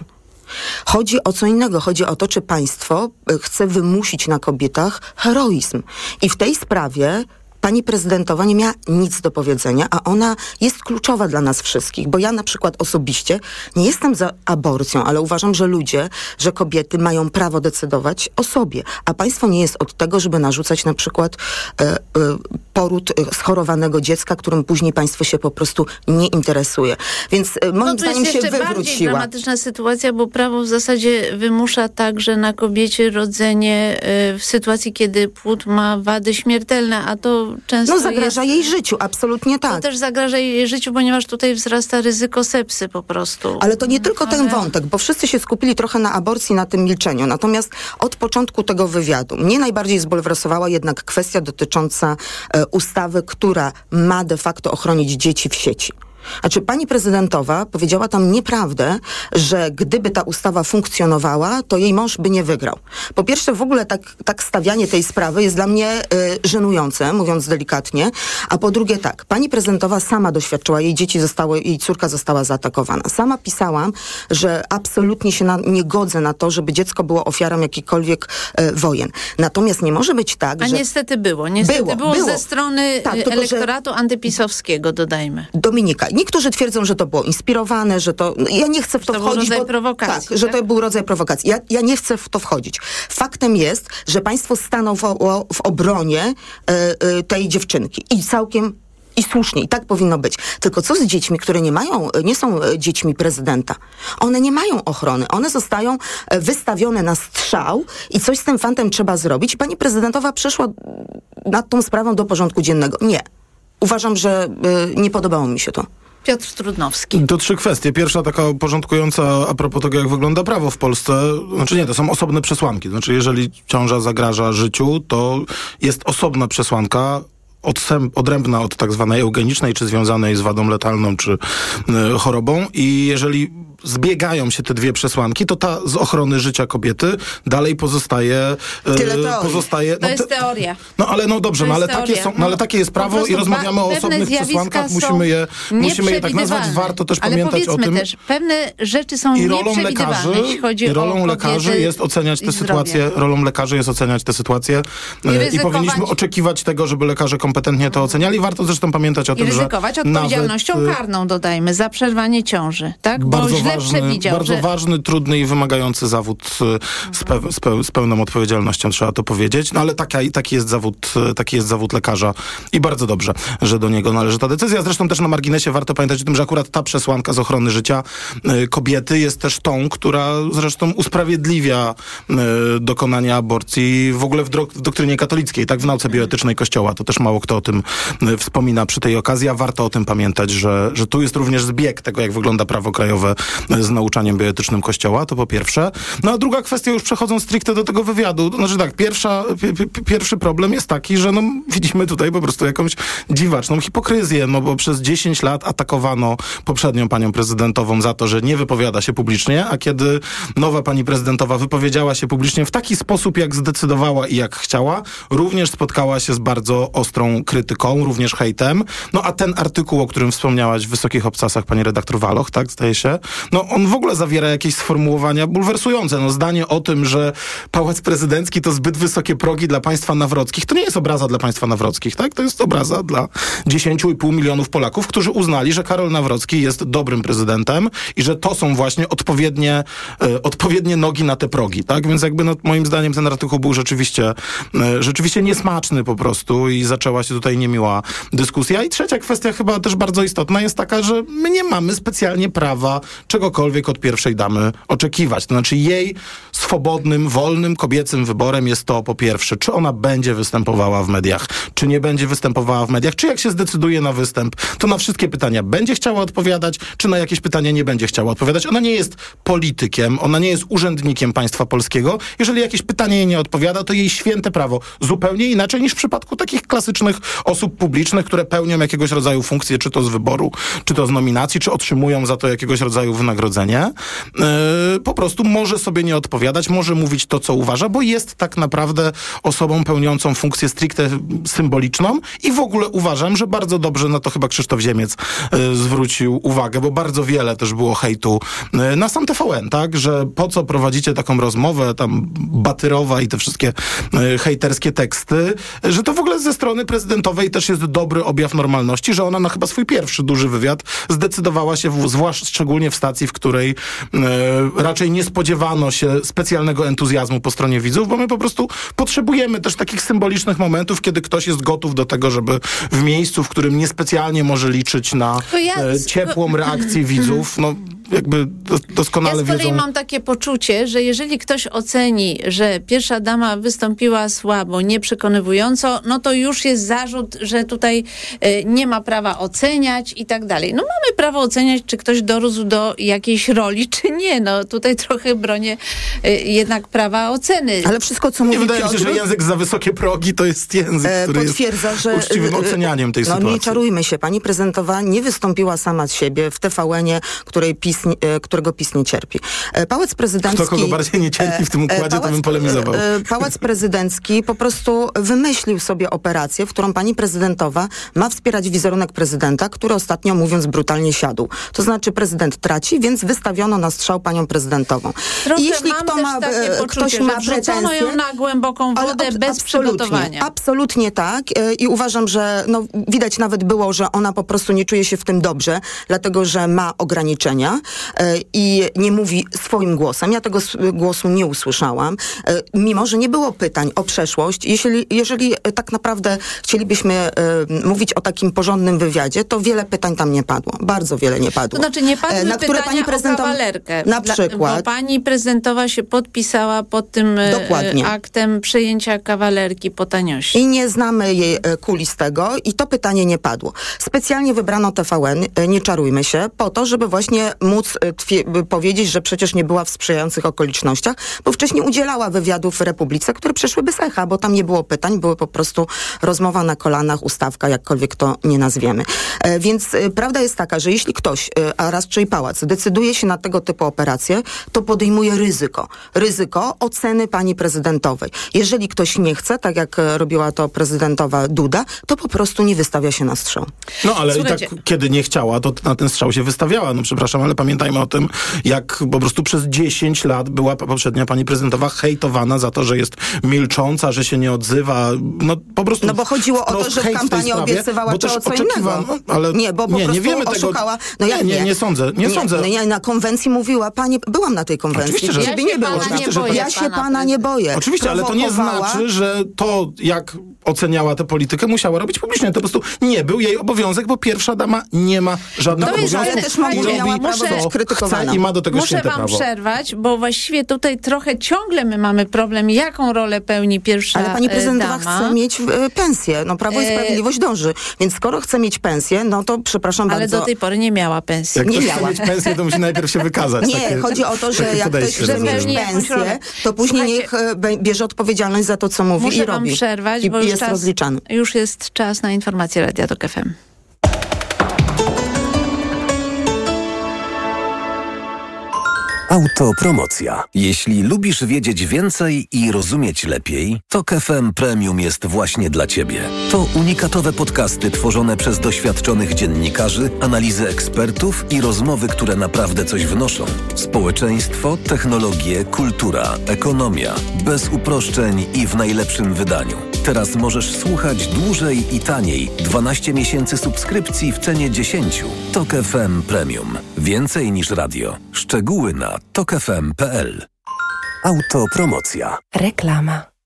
Chodzi o co innego. Chodzi o to, czy państwo chce wymusić na kobietach heroizm. I w tej sprawie pani prezydentowa nie miała nic do powiedzenia, a ona jest kluczowa dla nas wszystkich, bo ja na przykład osobiście nie jestem za aborcją, ale uważam, że ludzie, że kobiety mają prawo decydować o sobie, a państwo nie jest od tego, żeby narzucać na przykład e, e, poród schorowanego dziecka, którym później państwo się po prostu nie interesuje. Więc e, moim no, zdaniem się wywróciła. To jest jeszcze bardziej dramatyczna sytuacja, bo prawo w zasadzie wymusza także na kobiecie rodzenie e, w sytuacji, kiedy płód ma wady śmiertelne, a to często No zagraża jest, jej życiu, absolutnie tak. To też zagraża jej życiu, ponieważ tutaj wzrasta ryzyko sepsy po prostu. Ale to nie tylko Ale... ten wątek, bo wszyscy się skupili trochę na aborcji, na tym milczeniu. Natomiast od początku tego wywiadu mnie najbardziej zbulwersowała jednak kwestia dotycząca e, ustawy, która ma de facto ochronić dzieci w sieci. Znaczy, pani prezydentowa powiedziała tam nieprawdę, że gdyby ta ustawa funkcjonowała, to jej mąż by nie wygrał. Po pierwsze, w ogóle tak, tak stawianie tej sprawy jest dla mnie y, żenujące, mówiąc delikatnie, a po drugie tak, pani prezydentowa sama doświadczyła, jej dzieci zostały, jej córka została zaatakowana. Sama pisałam, że absolutnie się na, nie godzę na to, żeby dziecko było ofiarą jakichkolwiek y, wojen. Natomiast nie może być tak, a że... A niestety było. Niestety było, było, było. ze strony tak, tylko, elektoratu że... antypisowskiego, dodajmy. Dominika, niektórzy twierdzą, że to było inspirowane, że to... Ja nie chcę w to, to wchodzić. To był rodzaj bo, prowokacji. Tak, że to był rodzaj prowokacji. Ja, ja nie chcę w to wchodzić. Faktem jest, że państwo stanęło w obronie y, y, tej dziewczynki. I całkiem i słusznie, i tak powinno być. Tylko co z dziećmi, które nie mają, nie są dziećmi prezydenta? One nie mają ochrony. One zostają wystawione na strzał i coś z tym fantem trzeba zrobić. I pani prezydentowa przeszła nad tą sprawą do porządku dziennego. Nie. Uważam, że y, nie podobało mi się to. Piotr Trudnowski. To trzy kwestie. Pierwsza taka porządkująca a propos tego, jak wygląda prawo w Polsce. Znaczy nie, to są osobne przesłanki. Znaczy jeżeli ciąża zagraża życiu, to jest osobna przesłanka odrębna od tak zwanej eugenicznej, czy związanej z wadą letalną, czy y, chorobą. I jeżeli zbiegają się te dwie przesłanki, to ta z ochrony życia kobiety dalej pozostaje... Tyle teorii. pozostaje to no, jest te, teoria. No ale no dobrze, no, ale, takie są, no, ale takie jest prawo i rozmawiamy o osobnych przesłankach. Musimy je, musimy je tak nazwać. Warto też ale pamiętać o tym. Też, pewne rzeczy są I rolą lekarzy, jeśli chodzi i rolą o lekarzy jest oceniać te sytuacje. Rolą lekarzy jest oceniać te sytuacje i, i powinniśmy oczekiwać tego, żeby lekarze kompetentnie to oceniali. Warto zresztą pamiętać o I tym, że ryzykować odpowiedzialnością nawet, karną, dodajmy, za przerwanie ciąży. Tak? Bardzo Bo źle ważny, przewidział, bardzo że... ważny, trudny i wymagający zawód z, pe, z, pe, z pełną odpowiedzialnością, trzeba to powiedzieć. No ale taki, taki, jest zawód, taki jest zawód lekarza i bardzo dobrze, że do niego należy ta decyzja. Zresztą też na marginesie warto pamiętać o tym, że akurat ta przesłanka z ochrony życia y, kobiety jest też tą, która zresztą usprawiedliwia y, dokonanie aborcji w ogóle w, dro- w doktrynie katolickiej, tak w nauce bioetycznej Kościoła. To też mało kto o tym y, wspomina przy tej okazji, a warto o tym pamiętać, że, że tu jest również zbieg tego, jak wygląda prawo krajowe y, z nauczaniem bioetycznym Kościoła, to po pierwsze. No a druga kwestia, już przechodząc stricte do tego wywiadu, to znaczy tak, pierwsza, pi- pi- pierwszy problem jest taki, że no, widzimy tutaj po prostu jakąś dziwaczną hipokryzję, no bo przez dziesięć lat atakowano poprzednią panią prezydentową za to, że nie wypowiada się publicznie, a kiedy nowa pani prezydentowa wypowiedziała się publicznie w taki sposób, jak zdecydowała i jak chciała, również spotkała się z bardzo ostrą krytyką, również hejtem. No a ten artykuł, o którym wspomniałaś w Wysokich Obcasach, pani redaktor Waloch, tak, zdaje się, no on w ogóle zawiera jakieś sformułowania bulwersujące. No zdanie o tym, że Pałac Prezydencki to zbyt wysokie progi dla państwa nawrockich, to nie jest obraza dla państwa nawrockich, tak? To jest obraza dla dziesięć i pół milionów Polaków, którzy uznali, że Karol Nawrocki jest dobrym prezydentem i że to są właśnie odpowiednie, e, odpowiednie nogi na te progi, tak? Więc jakby no, moim zdaniem ten artykuł był rzeczywiście, e, rzeczywiście niesmaczny po prostu i zaczęła się tutaj niemiła dyskusja. I trzecia kwestia chyba też bardzo istotna jest taka, że my nie mamy specjalnie prawa czegokolwiek od pierwszej damy oczekiwać. To znaczy jej swobodnym, wolnym, kobiecym wyborem jest to po pierwsze, czy ona będzie występowała w mediach, czy nie będzie występowała w mediach, czy jak się zdecyduje na występ, to na wszystkie pytania będzie chciała odpowiadać, czy na jakieś pytania nie będzie chciała odpowiadać. Ona nie jest politykiem, ona nie jest urzędnikiem państwa polskiego. Jeżeli jakieś pytanie jej nie odpowiada, to jej święte prawo. Zupełnie inaczej niż w przypadku takich klasycznych osób publicznych, które pełnią jakiegoś rodzaju funkcje, czy to z wyboru, czy to z nominacji, czy otrzymują za to jakiegoś rodzaju wynagrodzenie. Yy, po prostu może sobie nie odpowiadać, może mówić to, co uważa, bo jest tak naprawdę osobą pełniącą funkcję stricte symboliczną i w ogóle uważam, że bardzo dobrze na to chyba Krzysztof Ziemiec yy, zwrócił uwagę, bo bardzo wiele też było hejtu yy, na sam T V N, tak, że po co prowadzicie taką rozmowę, tam Batyrowa i te wszystkie yy, hejterskie teksty, że to w ogóle ze strony prezydentowej też jest dobry objaw normalności, że ona na chyba swój pierwszy duży wywiad zdecydowała się, w, zwłaszcza szczególnie w stacji, w której yy, raczej nie spodziewano się specjalnego entuzjazmu po stronie widzów, bo my po prostu potrzebujemy też takich symbolicznych momentów, kiedy ktoś jest gotów do tego, żeby w miejscu, w którym niespecjalnie może liczyć na ja, e, ciepłą reakcję widzów, no jakby doskonale wiedzą. Ja z kolei wiedzą... mam takie poczucie, że jeżeli ktoś oceni, że pierwsza dama wystąpiła słabo, nieprzekonywująco, no to już jest zarzut, że tutaj y, nie ma prawa oceniać i tak dalej. No mamy prawo oceniać, czy ktoś dorósł do jakiejś roli, czy nie. No tutaj trochę bronię y, jednak prawa oceny. Ale wszystko, co mówi Nie wydaje mi się, Piotr, że język za wysokie progi to jest język, który potwierdza, jest że uczciwym ocenianiem tej no, sytuacji. Nie czarujmy się. Pani prezydentowa nie wystąpiła sama z siebie w T V N-ie, której PiS, którego PiS nie cierpi. Pałac Prezydencki... Kto kogo bardziej nie cierpi w tym układzie, pałac, to bym polemizował. Pałac Prezydencki po prostu wymyślił sobie operację, w którą pani prezydentowa ma wspierać wizerunek prezydenta, który ostatnio, mówiąc brutalnie, siadł. To znaczy prezydent traci, więc wystawiono na strzał panią prezydentową. Trochę I jeśli mam kto też ma, takie ktoś poczucie, ma że wrzucono pretensje, ją na głęboką wodę ale, bez przygotowania. Absolutnie tak. I uważam, że no, widać nawet było, że ona po prostu nie czuje się w tym dobrze, dlatego, że ma ograniczenia i nie mówi swoim głosem. Ja tego głosu nie usłyszałam, mimo że nie było pytań o przeszłość. Jeżeli, jeżeli tak naprawdę chcielibyśmy mówić o takim porządnym wywiadzie, to wiele pytań tam nie padło. Bardzo wiele nie padło. To znaczy nie padły na które pytania pani o kawalerkę. Na przykład. Bo pani prezydentowa się podpisała pod tym Dokładnie. aktem przejęcia kawalerki po taniości. I nie znamy jej kulis tego i to pytanie nie padło. Specjalnie wybrano T V N, nie czarujmy się, po to, żeby właśnie móc twie- powiedzieć, że przecież nie była w sprzyjających okolicznościach, bo wcześniej udzielała wywiadów w Republice, które przeszły bez echa, bo tam nie było pytań, były po prostu rozmowa na kolanach, ustawka, jakkolwiek to nie nazwiemy. E, więc e, prawda jest taka, że jeśli ktoś, e, a raczej pałac, decyduje się na tego typu operacje, to podejmuje ryzyko. Ryzyko oceny pani prezydentowej. Jeżeli ktoś nie chce, tak jak e, robiła to prezydentowa Duda, to po prostu nie wystawia się na strzał. No ale Słuchajcie. i tak, kiedy nie chciała, to na ten strzał się wystawiała. No przepraszam, ale pamiętajmy o tym, jak po prostu przez dziesięć lat była poprzednia pani prezydentowa hejtowana za to, że jest milcząca, że się nie odzywa. No po prostu. No bo chodziło o to, że w kampanii obiecywała to co innego. Ale nie, bo po nie, prostu nie wiemy oszukała. Tego. No nie, jak nie, nie, nie sądzę. Nie, nie sądzę. No ja na konwencji mówiła, pani, byłam na tej konwencji. Oczywiście, że żeby ja nie było. Oczywiście, że ja się pana, pana nie boję. Oczywiście, ale to nie znaczy, że to, jak oceniała tę politykę, musiała robić publicznie. To po prostu nie był jej obowiązek, bo pierwsza dama nie ma żadnego to obowiązku. Ale też ma, miała prawo być krytykowana. I ma do tego Muszę święte wam prawo. przerwać, bo właściwie tutaj trochę ciągle my mamy problem, jaką rolę pełni pierwsza Ale pani prezydentowa dama. chce mieć e, pensję. No Prawo i Sprawiedliwość dąży. Więc skoro chce mieć pensję, no to przepraszam Ale bardzo. do tej pory nie miała pensji. Jak nie ktoś miała. chce mieć pensję, to musi najpierw się wykazać. Nie, takie, chodzi o to, że jak ktoś chce mieć pensję, to później niech e, bierze odpowiedzialność za to, co mówi Muszę i robi. wam przerwać, I, bo i już, jest czas, rozliczany. już jest czas na informację Radia Tok F M. Autopromocja. Jeśli lubisz wiedzieć więcej i rozumieć lepiej, to Tok F M Premium jest właśnie dla Ciebie. To unikatowe podcasty tworzone przez doświadczonych dziennikarzy, analizy ekspertów i rozmowy, które naprawdę coś wnoszą. Społeczeństwo, technologie, kultura, ekonomia. Bez uproszczeń i w najlepszym wydaniu. Teraz możesz słuchać dłużej i taniej. dwanaście miesięcy subskrypcji w cenie dziesięć. Tok F M Premium. Więcej niż radio. Szczegóły na tok f m kropka p l. Autopromocja. Reklama.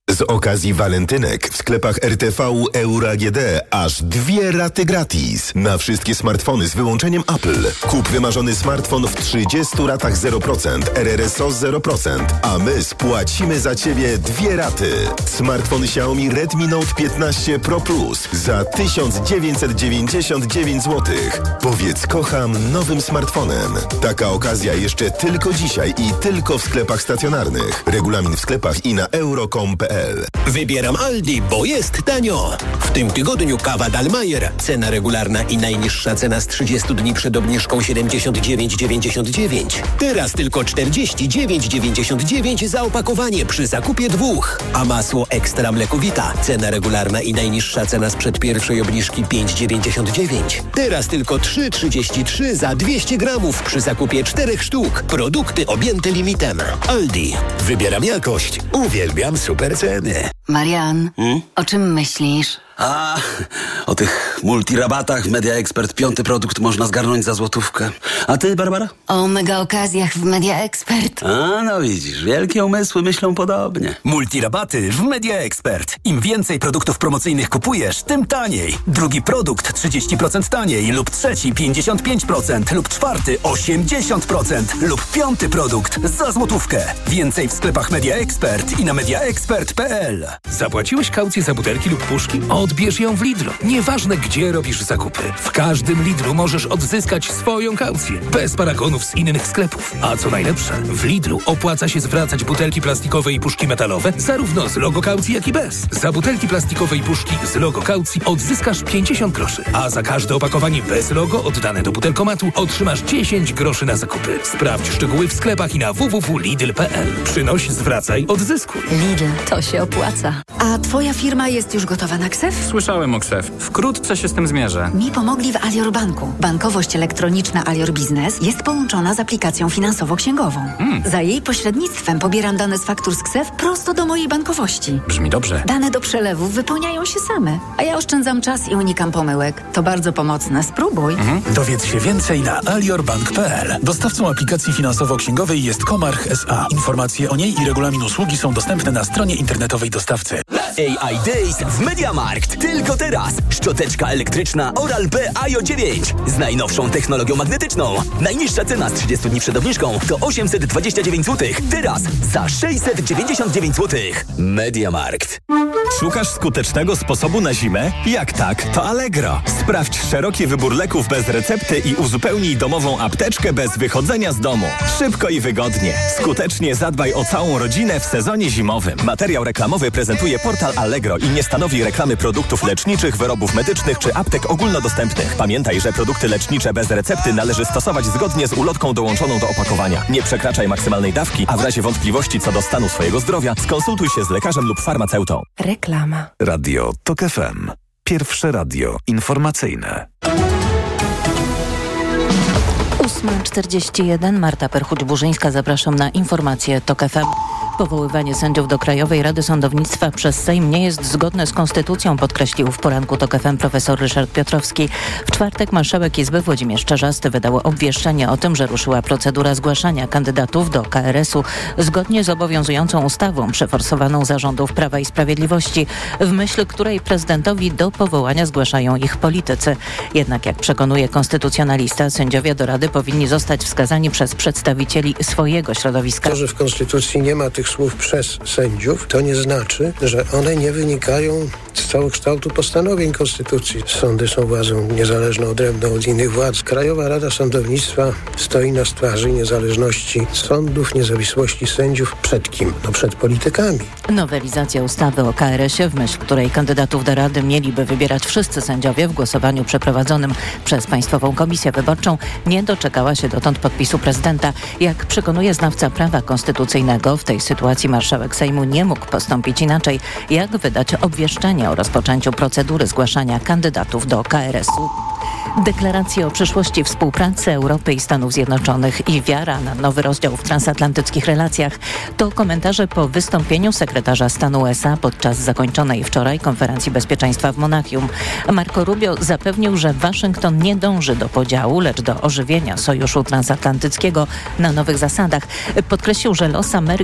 Z okazji walentynek w sklepach R T V Euro A G D aż dwie raty gratis na wszystkie smartfony z wyłączeniem Apple. Kup wymarzony smartfon w trzydziestu ratach zero procent, R R S O zero procent, a my spłacimy za Ciebie dwie raty. Smartfon Xiaomi Redmi Note piętnaście Pro Plus za tysiąc dziewięćset dziewięćdziesiąt dziewięć złotych. Powiedz kocham nowym smartfonem. Taka okazja jeszcze tylko dzisiaj i tylko w sklepach stacjonarnych. Regulamin w sklepach i na euro kropka com kropka p l. Wybieram Aldi, bo jest tanio. W tym tygodniu kawa Dallmayr. Cena regularna i najniższa cena z trzydziestu dni przed obniżką siedemdziesiąt dziewięć dziewięćdziesiąt dziewięć. Teraz tylko czterdzieści dziewięć dziewięćdziesiąt dziewięć za opakowanie przy zakupie dwóch. A masło Ekstra Mlekowita. Cena regularna i najniższa cena sprzed pierwszej obniżki pięć dziewięćdziesiąt dziewięć. Teraz tylko trzy trzydzieści trzy za dwieście gramów przy zakupie czterech sztuk. Produkty objęte limitem. Aldi. Wybieram jakość. Uwielbiam super ceny. Marian, hmm? o czym myślisz? A, o tych multirabatach w Media Expert. Piąty produkt można zgarnąć za złotówkę. A ty, Barbara? O mega okazjach w Media Expert. A, no widzisz, wielkie umysły myślą podobnie. Multirabaty w Media Expert. Im więcej produktów promocyjnych kupujesz, tym taniej. Drugi produkt trzydzieści procent taniej lub trzeci pięćdziesiąt pięć procent lub czwarty osiemdziesiąt procent lub piąty produkt za złotówkę. Więcej w sklepach Media Expert i na media expert kropka p l. Zapłaciłeś kaucję za butelki lub puszki? Odbierz ją w Lidlu. Nieważne, gdzie robisz zakupy. W każdym Lidlu możesz odzyskać swoją kaucję. Bez paragonów z innych sklepów. A co najlepsze, w Lidlu opłaca się zwracać butelki plastikowe i puszki metalowe zarówno z logo kaucji, jak i bez. Za butelki plastikowe i puszki z logo kaucji odzyskasz pięćdziesiąt groszy. A za każde opakowanie bez logo oddane do butelkomatu otrzymasz dziesięć groszy na zakupy. Sprawdź szczegóły w sklepach i na w w w kropka lidl kropka p l. Przynoś, zwracaj, odzyskuj. Lidl, to się opłaca. A twoja firma jest już gotowa na KSEF? Słyszałem o KSEF. Wkrótce się z tym zmierzę. Mi pomogli w Alior Banku. Bankowość elektroniczna Alior Biznes jest połączona z aplikacją finansowo-księgową. Mm. Za jej pośrednictwem pobieram dane z faktur z KSEF prosto do mojej bankowości. Brzmi dobrze. Dane do przelewów wypełniają się same, a ja oszczędzam czas i unikam pomyłek. To bardzo pomocne. Spróbuj. Mhm. Dowiedz się więcej na alior bank kropka p l. Dostawcą aplikacji finansowo-księgowej jest Comarch S A. Informacje o niej i regulamin usługi są dostępne na stronie internetowej dostawcy. A I Days w MediaMarkt. Tylko teraz. Szczoteczka elektryczna Oral-B I O dziewięć z najnowszą technologią magnetyczną. Najniższa cena z trzydziestu dni przed obniżką to osiemset dwadzieścia dziewięć złotych. Teraz za sześćset dziewięćdziesiąt dziewięć złotych. MediaMarkt. Szukasz skutecznego sposobu na zimę? Jak tak, to Allegro. Sprawdź szeroki wybór leków bez recepty i uzupełnij domową apteczkę bez wychodzenia z domu. Szybko i wygodnie. Skutecznie zadbaj o całą rodzinę w sezonie zimowym. Materiał reklamowy prezentuje portal Allegro i nie stanowi reklamy produktów leczniczych, wyrobów medycznych czy aptek ogólnodostępnych. Pamiętaj, że produkty lecznicze bez recepty należy stosować zgodnie z ulotką dołączoną do opakowania. Nie przekraczaj maksymalnej dawki, a w razie wątpliwości co do stanu swojego zdrowia skonsultuj się z lekarzem lub farmaceutą. Reklama. Radio TOK F M. Pierwsze radio informacyjne. ósma czterdzieści jeden. Marta Perchuć-Burzyńska. Zapraszam na informacje TOK F M. Powoływanie sędziów do Krajowej Rady Sądownictwa przez Sejm nie jest zgodne z konstytucją, podkreślił w poranku TOK F M profesor Ryszard Piotrowski. W czwartek marszałek Izby Włodzimierz Czarzasty wydał obwieszczenie o tym, że ruszyła procedura zgłaszania kandydatów do K R S-u zgodnie z obowiązującą ustawą przeforsowaną zarządów Prawa i Sprawiedliwości, w myśl której prezydentowi do powołania zgłaszają ich politycy. Jednak jak przekonuje konstytucjonalista, sędziowie do Rady powinni zostać wskazani przez przedstawicieli swojego środowiska. To, że w Konstytucji nie ma tych słów przez sędziów, to nie znaczy, że one nie wynikają z całokształtu postanowień Konstytucji. Sądy są władzą niezależną, odrębną od innych władz. Krajowa Rada Sądownictwa stoi na straży niezależności sądów, niezawisłości sędziów. Przed kim? No przed politykami. Nowelizacja ustawy o K R S-ie, w myśl której kandydatów do Rady mieliby wybierać wszyscy sędziowie w głosowaniu przeprowadzonym przez Państwową Komisję Wyborczą, nie doczekała się dotąd podpisu prezydenta. Jak przekonuje znawca prawa konstytucyjnego, w tej sytuacji marszałek Sejmu nie mógł postąpić inaczej, jak wydać obwieszczenie o rozpoczęciu procedury zgłaszania kandydatów do K R S-u. Deklaracje o przyszłości współpracy Europy i Stanów Zjednoczonych i wiara na nowy rozdział w transatlantyckich relacjach to komentarze po wystąpieniu sekretarza stanu U S A podczas zakończonej wczoraj konferencji bezpieczeństwa w Monachium. Marco Rubio zapewnił, że Waszyngton nie dąży do podziału, lecz do ożywienia sojuszu transatlantyckiego na nowych zasadach. Podkreślił, że los Ameryki jest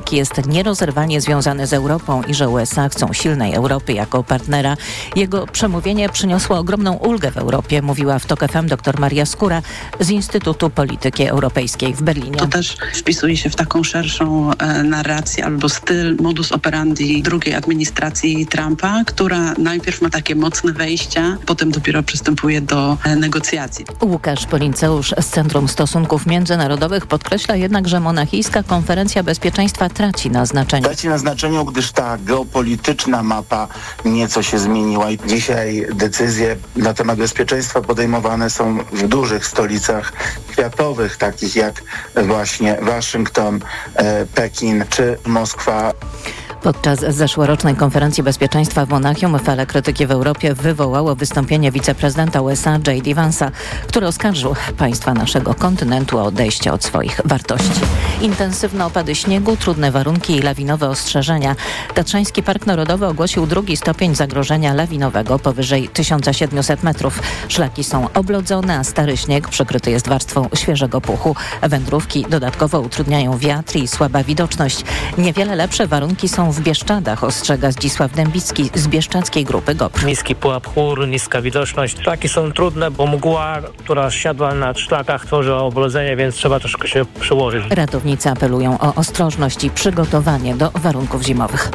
jest nierozerwalnie związany z Europą i że U S A chcą silnej Europy jako partnera. Jego przemówienie przyniosło ogromną ulgę w Europie, mówiła w TOK F M dr Maria Skóra z Instytutu Polityki Europejskiej w Berlinie. To też wpisuje się w taką szerszą e, narrację albo styl, modus operandi drugiej administracji Trumpa, która najpierw ma takie mocne wejścia, potem dopiero przystępuje do e, negocjacji. Łukasz Polinceusz z Centrum Stosunków Międzynarodowych podkreśla jednak, że monachijska konferencja bezpieczeństwa traci na znaczeniu. Traci na znaczeniu, gdyż ta geopolityczna mapa nieco się zmieniła i dzisiaj decyzje na temat bezpieczeństwa podejmowane są w dużych stolicach światowych, takich jak właśnie Waszyngton, e, Pekin czy Moskwa. Podczas zeszłorocznej konferencji bezpieczeństwa w Monachium falę krytyki w Europie wywołało wystąpienie wiceprezydenta U S A J D Vance'a, który oskarżył państwa naszego kontynentu o odejście od swoich wartości. Intensywne opady śniegu, trudne warunki i lawinowe ostrzeżenia. Tatrzański Park Narodowy ogłosił drugi stopień zagrożenia lawinowego powyżej tysiąc siedemset metrów. Szlaki są oblodzone, a stary śnieg przykryty jest warstwą świeżego puchu. Wędrówki dodatkowo utrudniają wiatr i słaba widoczność. Niewiele lepsze warunki są w Bieszczadach, ostrzega Zdzisław Dębicki z bieszczadzkiej grupy GOPR. Niski pułap chmur, niska widoczność. Szlaki są trudne, bo mgła, która siadła na szlakach, tworzy oblodzenie, więc trzeba troszkę się przyłożyć. Ratownicy apelują o ostrożność i przygotowanie do warunków zimowych.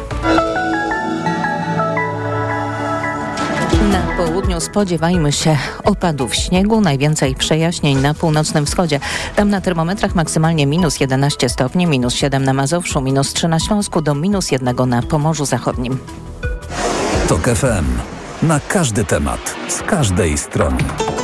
Na południu spodziewajmy się opadów śniegu, najwięcej przejaśnień na północnym wschodzie. Tam na termometrach maksymalnie minus jedenaście stopni, minus siedem na Mazowszu, minus trzy na Śląsku, do minus jeden na Pomorzu Zachodnim. TOK F M. Na każdy temat, z każdej strony.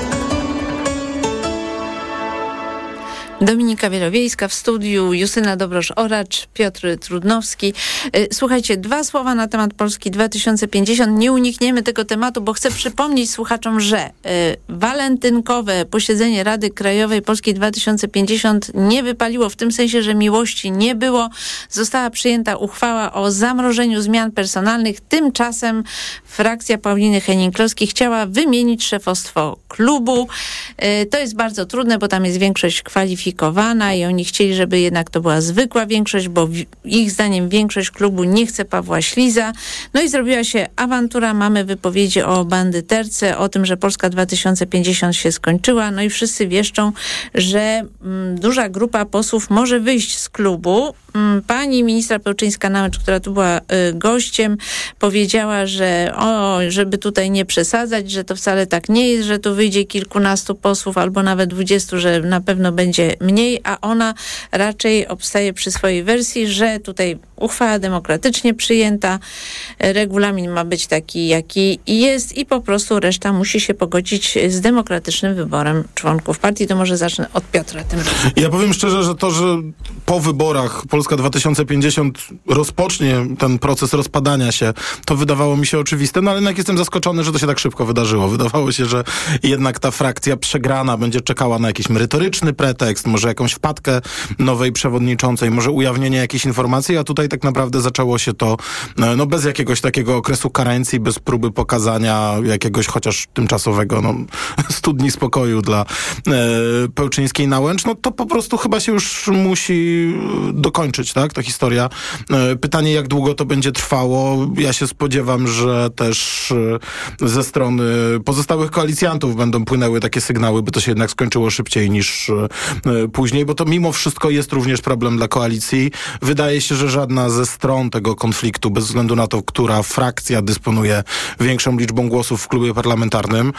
Dominika Wielowiejska w studiu, Justyna Dobrosz-Oracz, Piotr Trudnowski. Słuchajcie, dwa słowa na temat Polski dwa tysiące pięćdziesiąt. Nie unikniemy tego tematu, bo chcę przypomnieć słuchaczom, że y, walentynkowe posiedzenie Rady Krajowej Polski dwa tysiące pięćdziesiąt nie wypaliło w tym sensie, że miłości nie było. Została przyjęta uchwała o zamrożeniu zmian personalnych. Tymczasem frakcja Pauliny Henning-Kloski chciała wymienić szefostwo klubu. Y, to jest bardzo trudne, bo tam jest większość kwalifikowana i oni chcieli, żeby jednak to była zwykła większość, bo w, ich zdaniem większość klubu nie chce Pawła Śliza. No i zrobiła się awantura. Mamy wypowiedzi o bandyterce, o tym, że Polska dwa tysiące pięćdziesiąt się skończyła. No i wszyscy wieszczą, że mm, duża grupa posłów może wyjść z klubu. Mm, pani ministra Pełczyńska-Nałęcz, która tu była y, gościem, powiedziała, że o, żeby tutaj nie przesadzać, że to wcale tak nie jest, że tu wyjdzie kilkunastu posłów albo nawet dwudziestu, że na pewno będzie mniej, a ona raczej obstaje przy swojej wersji, że tutaj uchwała demokratycznie przyjęta, regulamin ma być taki, jaki jest i po prostu reszta musi się pogodzić z demokratycznym wyborem członków partii. To może zacznę od Piotra tym razem. Ja powiem szczerze, że to, że po wyborach Polska dwa tysiące pięćdziesiąt rozpocznie ten proces rozpadania się, to wydawało mi się oczywiste, no ale jednak jestem zaskoczony, że to się tak szybko wydarzyło. Wydawało się, że jednak ta frakcja przegrana będzie czekała na jakiś merytoryczny pretekst, może jakąś wpadkę nowej przewodniczącej, może ujawnienie jakiejś informacji, a tutaj tak naprawdę zaczęło się to no, bez jakiegoś takiego okresu karencji, bez próby pokazania jakiegoś chociaż tymczasowego no, studni spokoju dla e, Pełczyńskiej-Nałęcz. No to po prostu chyba się już musi dokończyć, tak, ta historia. E, pytanie, jak długo to będzie trwało. Ja się spodziewam, że też e, ze strony pozostałych koalicjantów będą płynęły takie sygnały, by to się jednak skończyło szybciej niż e, później, bo to mimo wszystko jest również problem dla koalicji. Wydaje się, że żadna ze stron tego konfliktu, bez względu na to, która frakcja dysponuje większą liczbą głosów w klubie parlamentarnym,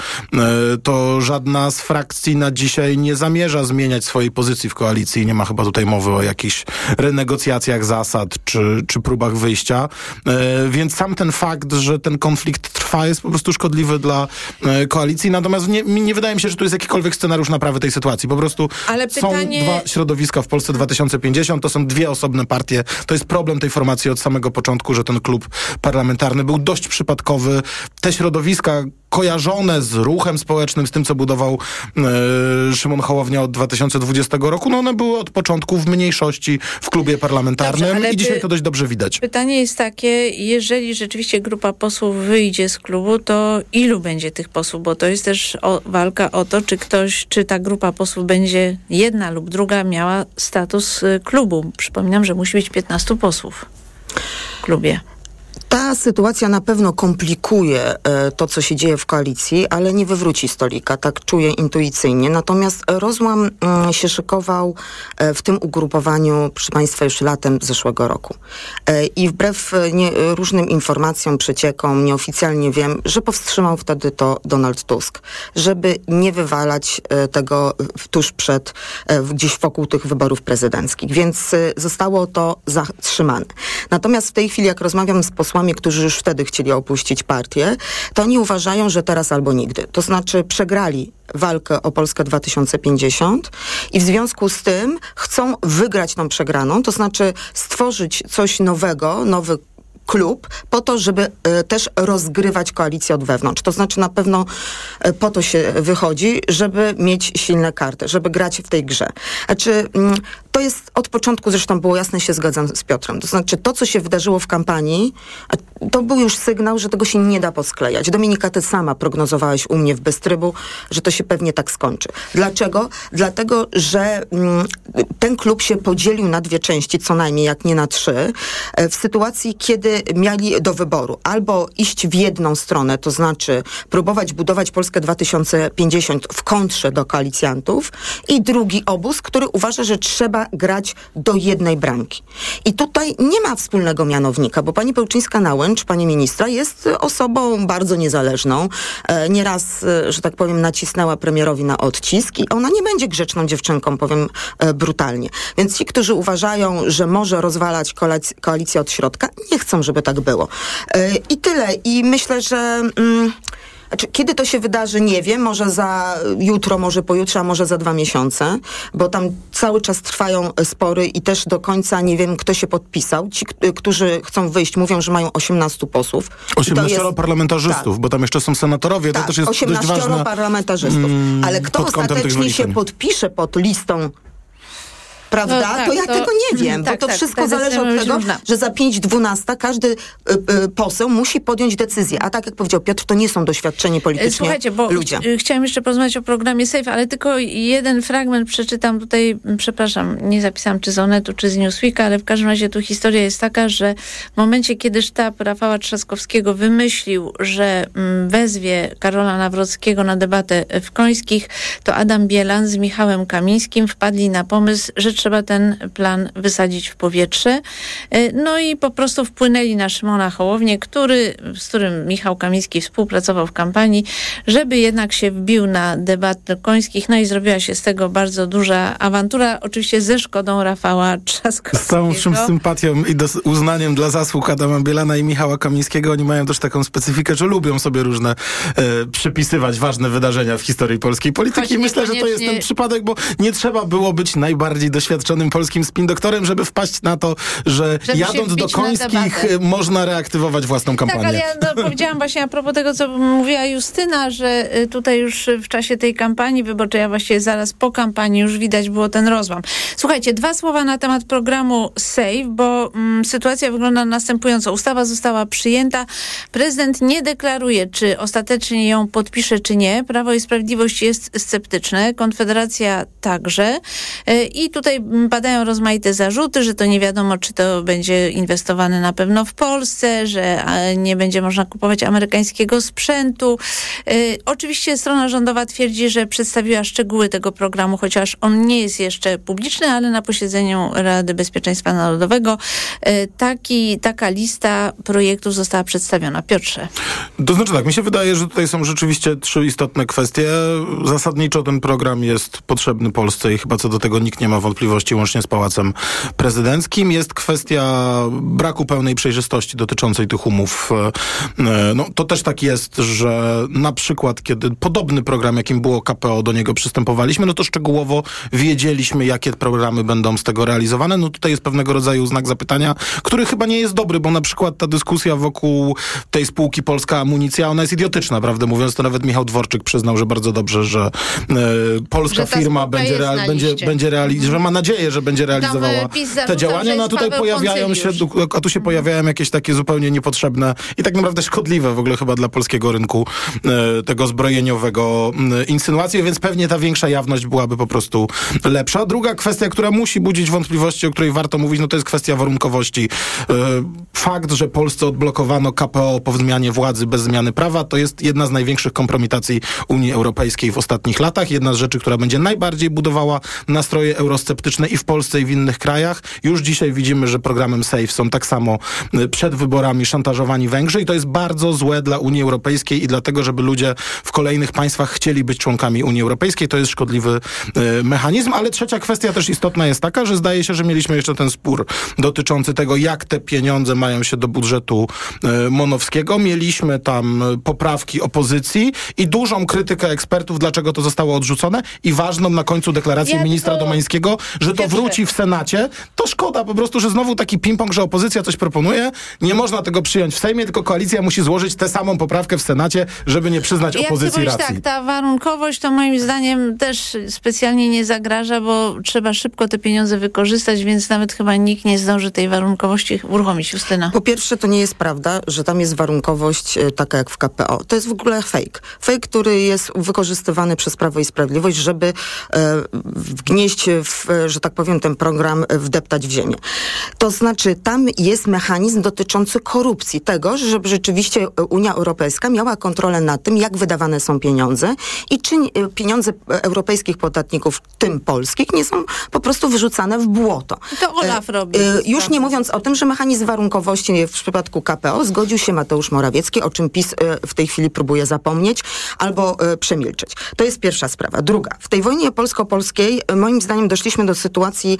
to żadna z frakcji na dzisiaj nie zamierza zmieniać swojej pozycji w koalicji. Nie ma chyba tutaj mowy o jakichś renegocjacjach zasad czy, czy próbach wyjścia. Więc sam ten fakt, że ten konflikt trwa, jest po prostu szkodliwy dla koalicji. Natomiast nie, nie wydaje mi się, że tu jest jakikolwiek scenariusz naprawy tej sytuacji. Po prostu Ale pytanie... są dwa środowiska w Polsce dwa tysiące pięćdziesiąt, to są dwie osobne partie. To jest problem tej formacji od samego początku, że ten klub parlamentarny był dość przypadkowy. Te środowiska, kojarzone z ruchem społecznym, z tym, co budował e, Szymon Hołownia od dwa tysiące dwudziestego roku, no one były od początku w mniejszości w klubie parlamentarnym. Dobrze, i dzisiaj py- to dość dobrze widać. Pytanie jest takie, jeżeli rzeczywiście grupa posłów wyjdzie z klubu, to ilu będzie tych posłów? Bo to jest też o, walka o to, czy ktoś, czy ta grupa posłów będzie jedna lub druga miała status y, klubu. Przypominam, że musi być piętnastu posłów w klubie. Ta sytuacja na pewno komplikuje e, to, co się dzieje w koalicji, ale nie wywróci stolika, tak czuję intuicyjnie. Natomiast rozłam mm, się szykował e, w tym ugrupowaniu, proszę Państwa, już latem zeszłego roku. E, I wbrew nie, różnym informacjom, przeciekom, nieoficjalnie wiem, że powstrzymał wtedy to Donald Tusk, żeby nie wywalać e, tego tuż przed, e, gdzieś wokół tych wyborów prezydenckich. Więc e, zostało to zatrzymane. Natomiast w tej chwili, jak rozmawiam z posłami, którzy już wtedy chcieli opuścić partię, to oni uważają, że teraz albo nigdy. To znaczy przegrali walkę o Polskę dwa tysiące pięćdziesiąt i w związku z tym chcą wygrać tą przegraną, to znaczy stworzyć coś nowego, nowy klub, po to, żeby y, też rozgrywać koalicję od wewnątrz. To znaczy na pewno y, po to się wychodzi, żeby mieć silne karty, żeby grać w tej grze. Znaczy, y, to jest od początku, zresztą było jasne, się zgadzam z Piotrem. To znaczy to, co się wydarzyło w kampanii, to był już sygnał, że tego się nie da posklejać. Dominika, ty sama prognozowałaś u mnie w Beztrybu, że to się pewnie tak skończy. Dlaczego? Dlatego, że y, ten klub się podzielił na dwie części, co najmniej, jak nie na trzy, y, w sytuacji, kiedy mieli do wyboru albo iść w jedną stronę, to znaczy próbować budować Polskę dwa tysiące pięćdziesiąt w kontrze do koalicjantów, i drugi obóz, który uważa, że trzeba grać do jednej bramki. I tutaj nie ma wspólnego mianownika, bo pani Pełczyńska-Nałęcz, pani ministra, jest osobą bardzo niezależną. E, nieraz, e, że tak powiem, nacisnęła premierowi na odcisk i ona nie będzie grzeczną dziewczynką, powiem e, brutalnie. Więc ci, którzy uważają, że może rozwalać koalic- koalicję od środka, nie chcą, żeby tak było. Yy, I tyle. I myślę, że mm, znaczy, kiedy to się wydarzy, nie wiem. Może za jutro, może pojutrze, a może za dwa miesiące, bo tam cały czas trwają spory i też do końca nie wiem, kto się podpisał. Ci, k- którzy chcą wyjść, mówią, że mają osiemnastu posłów. osiemnaścioro jest, parlamentarzystów, tak, bo tam jeszcze są senatorowie. tak, to też jest dość ważne. osiemnaścioro parlamentarzystów. Mm, Ale kto ostatecznie się podpisze pod listą, prawda? No, tak, to ja to, tego nie wiem, tak, bo to tak, wszystko tak, zależy od tego, można. że za pięć dwunasta każdy y, y, poseł musi podjąć decyzję. A tak jak powiedział Piotr, to nie są doświadczeni politycznie Słuchajcie, bo ludzie. Ch- chciałam jeszcze porozmawiać o programie Safe, ale tylko jeden fragment przeczytam tutaj, przepraszam, nie zapisałam czy z Onetu, czy z Newsweeka, ale w każdym razie tu historia jest taka, że w momencie, kiedy sztab Rafała Trzaskowskiego wymyślił, że mm, wezwie Karola Nawrockiego na debatę w Końskich, to Adam Bielan z Michałem Kamińskim wpadli na pomysł, że trzeba ten plan wysadzić w powietrze. No i po prostu wpłynęli na Szymona Hołownię, który, z którym Michał Kamiński współpracował w kampanii, żeby jednak się wbił na debatę Końskich. No i zrobiła się z tego bardzo duża awantura, oczywiście ze szkodą Rafała Trzaskowskiego. Z całą wszym sympatią i dos- uznaniem dla zasług Adama Bielana i Michała Kamińskiego. Oni mają też taką specyfikę, że lubią sobie różne e, przypisywać ważne wydarzenia w historii polskiej polityki. I myślę, że to jest ten przypadek, bo nie trzeba było być najbardziej doświadczonym polskim spin-doktorem, żeby wpaść na to, że żeby jadąc do Końskich można reaktywować własną kampanię. Tak, ale ja no, powiedziałam właśnie a propos tego, co mówiła Justyna, że tutaj już w czasie tej kampanii wyborczej, a właściwie zaraz po kampanii już widać było ten rozłam. Słuchajcie, dwa słowa na temat programu Safe, bo mm, sytuacja wygląda następująco. Ustawa została przyjęta. Prezydent nie deklaruje, czy ostatecznie ją podpisze, czy nie. Prawo i Sprawiedliwość jest sceptyczne. Konfederacja także. Yy, I tutaj padają rozmaite zarzuty, że to nie wiadomo, czy to będzie inwestowane na pewno w Polsce, że nie będzie można kupować amerykańskiego sprzętu. Yy, oczywiście strona rządowa twierdzi, że przedstawiła szczegóły tego programu, chociaż on nie jest jeszcze publiczny, ale na posiedzeniu Rady Bezpieczeństwa Narodowego yy, taki, taka lista projektów została przedstawiona. Piotrze. To znaczy tak, mi się wydaje, że tutaj są rzeczywiście trzy istotne kwestie. Zasadniczo ten program jest potrzebny Polsce i chyba co do tego nikt nie ma wątpliwości. Sprawiedliwości łącznie z Pałacem Prezydenckim. Jest kwestia braku pełnej przejrzystości dotyczącej tych umów. No, to też tak jest, że na przykład, kiedy podobny program, jakim było K P O, do niego przystępowaliśmy, no to szczegółowo wiedzieliśmy, jakie programy będą z tego realizowane. No tutaj jest pewnego rodzaju znak zapytania, który chyba nie jest dobry, bo na przykład ta dyskusja wokół tej spółki Polska Amunicja, ona jest idiotyczna, prawdę mówiąc. To nawet Michał Dworczyk przyznał, że bardzo dobrze, że e, polska że firma będzie, real, będzie, będzie reali- że ma nadzieję, że będzie realizowała te działania. No a tutaj pojawiają się, a tu się pojawiają jakieś takie zupełnie niepotrzebne i tak naprawdę szkodliwe w ogóle chyba dla polskiego rynku e, tego zbrojeniowego e, insynuacje, więc pewnie ta większa jawność byłaby po prostu lepsza. Druga kwestia, która musi budzić wątpliwości, o której warto mówić, no to jest kwestia warunkowości. E, fakt, że Polsce odblokowano K P O po zmianie władzy bez zmiany prawa, to jest jedna z największych kompromitacji Unii Europejskiej w ostatnich latach. Jedna z rzeczy, która będzie najbardziej budowała nastroje eurosceptyczne i w Polsce, i w innych krajach. Już dzisiaj widzimy, że programem SAFE są tak samo przed wyborami szantażowani Węgrzy i to jest bardzo złe dla Unii Europejskiej i dlatego, żeby ludzie w kolejnych państwach chcieli być członkami Unii Europejskiej. To jest szkodliwy y, mechanizm, ale trzecia kwestia też istotna jest taka, że zdaje się, że mieliśmy jeszcze ten spór dotyczący tego, jak te pieniądze mają się do budżetu y, monowskiego. Mieliśmy tam poprawki opozycji i dużą krytykę ekspertów, dlaczego to zostało odrzucone i ważną na końcu deklarację ja ministra to... Domańskiego, że to wróci w Senacie. To szkoda po prostu, że znowu taki ping-pong, że opozycja coś proponuje. Nie można tego przyjąć w Sejmie, tylko koalicja musi złożyć tę samą poprawkę w Senacie, żeby nie przyznać ja opozycji racji. Tak, ta warunkowość to moim zdaniem też specjalnie nie zagraża, bo trzeba szybko te pieniądze wykorzystać, więc nawet chyba nikt nie zdąży tej warunkowości uruchomić. Justyna. Po pierwsze, to nie jest prawda, że tam jest warunkowość e, taka jak w K P O. To jest w ogóle fake. Fake, który jest wykorzystywany przez Prawo i Sprawiedliwość, żeby e, wgnieść, w, że tak powiem, ten program wdeptać w ziemię. To znaczy, tam jest mechanizm dotyczący korupcji, tego, żeby rzeczywiście Unia Europejska miała kontrolę nad tym, jak wydawane są pieniądze i czy pieniądze europejskich podatników, w tym polskich, nie są po prostu wyrzucane w błoto. To Olaf e, robi. E, już nie mówiąc o tym, że mechanizm warunkowości w przypadku K P O zgodził się Mateusz Morawiecki, o czym PiS e, w tej chwili próbuje zapomnieć albo e, przemilczeć. To jest pierwsza sprawa. Druga. W tej wojnie polsko-polskiej e, moim zdaniem doszliśmy do sytuacji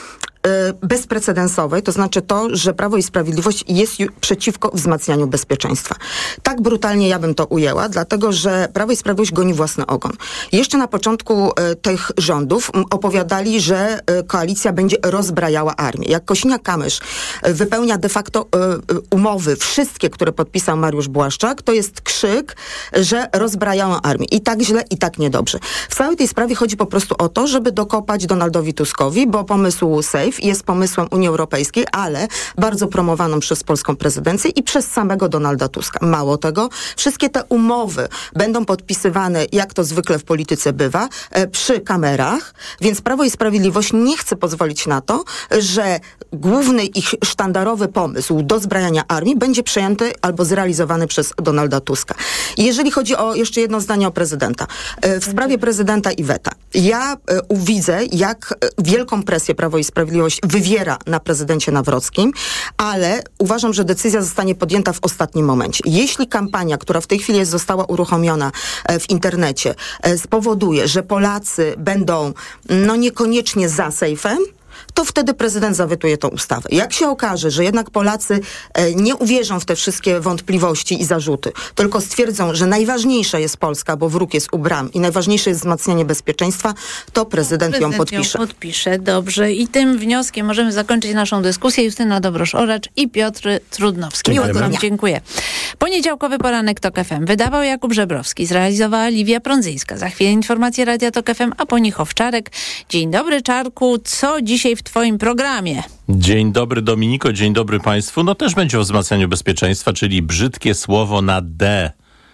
bezprecedensowej, to znaczy to, że Prawo i Sprawiedliwość jest przeciwko wzmacnianiu bezpieczeństwa. Tak brutalnie ja bym to ujęła, dlatego, że Prawo i Sprawiedliwość goni własny ogon. Jeszcze na początku e, tych rządów m, opowiadali, że e, koalicja będzie rozbrajała armię. Jak Kosiniak-Kamysz e, wypełnia de facto e, umowy, wszystkie, które podpisał Mariusz Błaszczak, to jest krzyk, że rozbrajają armię. I tak źle, i tak niedobrze. W całej tej sprawie chodzi po prostu o to, żeby dokopać Donaldowi Tuskowi, bo pomysł SAFE jest pomysłem Unii Europejskiej, ale bardzo promowaną przez polską prezydencję i przez samego Donalda Tuska. Mało tego, wszystkie te umowy będą podpisywane, jak to zwykle w polityce bywa, e, przy kamerach, więc Prawo i Sprawiedliwość nie chce pozwolić na to, że główny ich sztandarowy pomysł dozbrajania armii będzie przejęty albo zrealizowany przez Donalda Tuska. I jeżeli chodzi o jeszcze jedno zdanie o prezydenta. E, w sprawie prezydenta i weta. Ja e, widzę, jak wielką presję Prawo i Sprawiedliwość wywiera na prezydencie Nawrockim, ale uważam, że decyzja zostanie podjęta w ostatnim momencie. Jeśli kampania, która w tej chwili jest, została uruchomiona w internecie, spowoduje, że Polacy będą no niekoniecznie za sejfem, to wtedy prezydent zawetuje tą ustawę. Jak się okaże, że jednak Polacy e, nie uwierzą w te wszystkie wątpliwości i zarzuty, tylko stwierdzą, że najważniejsza jest Polska, bo wróg jest u bram i najważniejsze jest wzmacnianie bezpieczeństwa, to prezydent, prezydent ją podpisze. Ją podpisze, dobrze. I tym wnioskiem możemy zakończyć naszą dyskusję. Justyna Dobrosz-Oracz i Piotr Trudnowski. Miłego dnia. Dziękuję. Poniedziałkowy poranek TOK F M wydawał Jakub Żebrowski, zrealizowała Liwia Prądzyńska. Za chwilę informacje Radia TOK F M, a po nich Owczarek. Dzień dobry, Czarku. Co dzisiaj w twoim programie? Dzień dobry, Dominiko, dzień dobry Państwu. No też będzie o wzmacnianiu bezpieczeństwa, czyli brzydkie słowo na D.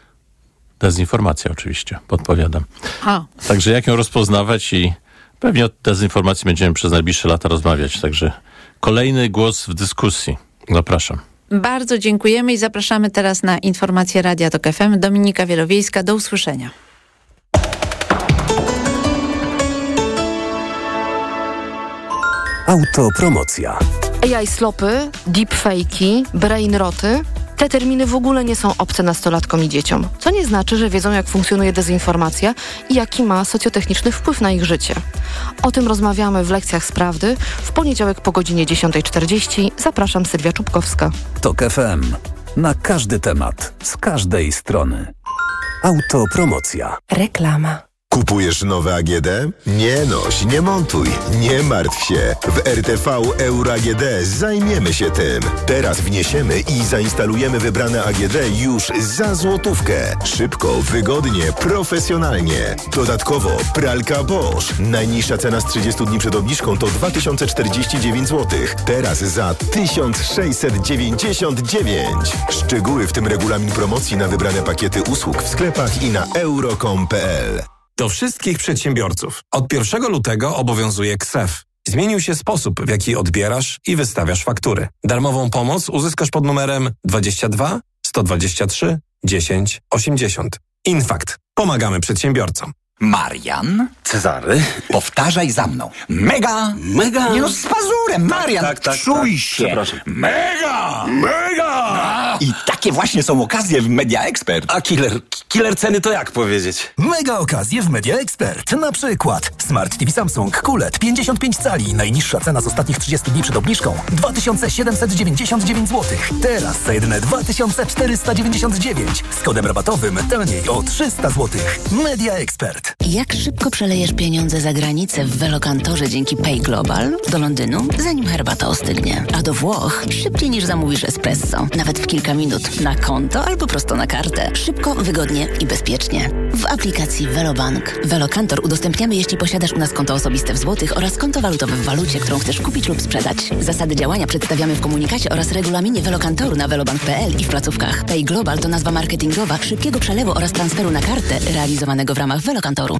Dezinformacja oczywiście, podpowiadam. A. Także jak ją rozpoznawać i pewnie o dezinformacji będziemy przez najbliższe lata rozmawiać. Także kolejny głos w dyskusji. Zapraszam. Bardzo dziękujemy i zapraszamy teraz na informacje Radia TOK F M. Dominika Wielowiejska, do usłyszenia. Autopromocja. A I slopy, deepfake'i, brainroty. Te terminy w ogóle nie są obce nastolatkom i dzieciom, co nie znaczy, że wiedzą, jak funkcjonuje dezinformacja i jaki ma socjotechniczny wpływ na ich życie. O tym rozmawiamy w lekcjach z prawdy. W poniedziałek po godzinie dziesiąta czterdzieści. Zapraszam, Sylwia Czubkowska. Tok F M. Na każdy temat, z każdej strony. Autopromocja. Reklama. Kupujesz nowe A G D? Nie noś, nie montuj, nie martw się. W R T V Euro A G D zajmiemy się tym. Teraz wniesiemy i zainstalujemy wybrane A G D już za złotówkę. Szybko, wygodnie, profesjonalnie. Dodatkowo pralka Bosch. Najniższa cena z trzydziestu dni przed obniżką to dwa tysiące czterdzieści dziewięć złotych. Teraz za tysiąc sześćset dziewięćdziesiąt dziewięć. Szczegóły, w tym regulamin promocji na wybrane pakiety usług w sklepach i na euro kropka com kropka p l. Do wszystkich przedsiębiorców. Od pierwszego lutego obowiązuje K S E F. Zmienił się sposób, w jaki odbierasz i wystawiasz faktury. Darmową pomoc uzyskasz pod numerem dwadzieścia dwa sto dwadzieścia trzy dziesięć osiemdziesiąt. Infakt. Pomagamy przedsiębiorcom. Marian? Cezary? Powtarzaj za mną. Mega! Mega! Nie no, z pazurem, Marian! Tak, tak, czuj tak. się! Przepraszam. Mega! Mega! I takie właśnie są okazje w Media Expert. A killer, killer ceny to jak powiedzieć? Mega okazje w Media Expert. Na przykład Smart T V Samsung Q L E D pięćdziesiąt pięć cali. Najniższa cena z ostatnich trzydziestu dni przed obniżką dwa tysiące siedemset dziewięćdziesiąt dziewięć złotych. Teraz za jedyne dwa tysiące czterysta dziewięćdziesiąt dziewięć. Z kodem rabatowym taniej o trzysta złotych. Media Expert. Jak szybko przelejesz pieniądze za granicę w Velokantorze dzięki Pay Global? Do Londynu, zanim herbata ostygnie. A do Włoch szybciej niż zamówisz espresso. Nawet w kilka minut. Na konto albo prosto na kartę. Szybko, wygodnie i bezpiecznie. W aplikacji Velobank. Velokantor udostępniamy, jeśli posiadasz u nas konto osobiste w złotych oraz konto walutowe w walucie, którą chcesz kupić lub sprzedać. Zasady działania przedstawiamy w komunikacie oraz regulaminie Velokantoru na velobank kropka p l i w placówkach. Pay Global to nazwa marketingowa szybkiego przelewu oraz transferu na kartę realizowanego w ramach Velokantoru.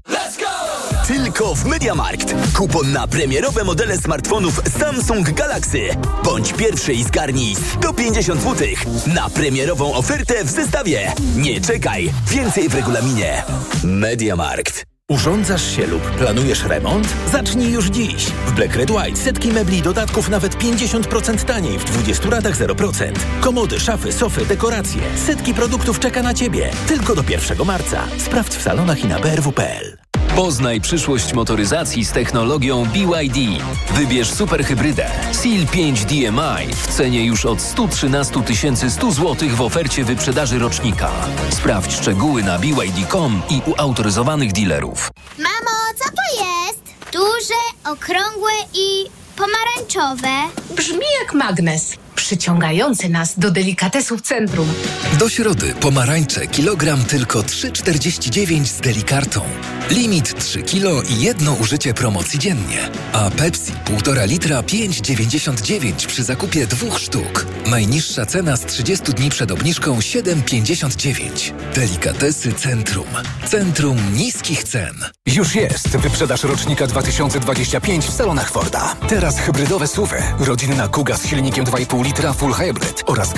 Tylko w MediaMarkt. Kupon na premierowe modele smartfonów Samsung Galaxy. Bądź pierwszy i zgarnij sto pięćdziesiąt złotych na premierową ofertę w zestawie. Nie czekaj. Więcej w regulaminie. MediaMarkt. Urządzasz się lub planujesz remont? Zacznij już dziś. W Black Red White setki mebli i dodatków nawet pięćdziesiąt procent taniej w dwudziestu ratach zero procent. Komody, szafy, sofy, dekoracje. Setki produktów czeka na Ciebie. Tylko do pierwszego marca. Sprawdź w salonach i na b r w kropka p l. Poznaj przyszłość motoryzacji z technologią B Y D. Wybierz superhybrydę Seal pięć D M I w cenie już od sto trzynaście tysięcy sto złotych w ofercie wyprzedaży rocznika. Sprawdź szczegóły na b y d kropka com i u autoryzowanych dealerów. Mamo, co to jest? Duże, okrągłe i pomarańczowe. Brzmi jak magnes, przyciągający nas do delikatesów centrum. Do środy pomarańcze kilogram tylko trzy czterdzieści dziewięć z delikartą. Limit trzy kilo i jedno użycie promocji dziennie. A Pepsi półtora litra pięć dziewięćdziesiąt dziewięć przy zakupie dwóch sztuk. Najniższa cena z trzydziestu dni przed obniżką siedem pięćdziesiąt dziewięć. Delikatesy Centrum. Centrum niskich cen. Już jest wyprzedaż rocznika dwa tysiące dwudziesty piąty w salonach Forda. Teraz hybrydowe S U V y, rodzinna Kuga z silnikiem dwa i pół litra Full Hybrid oraz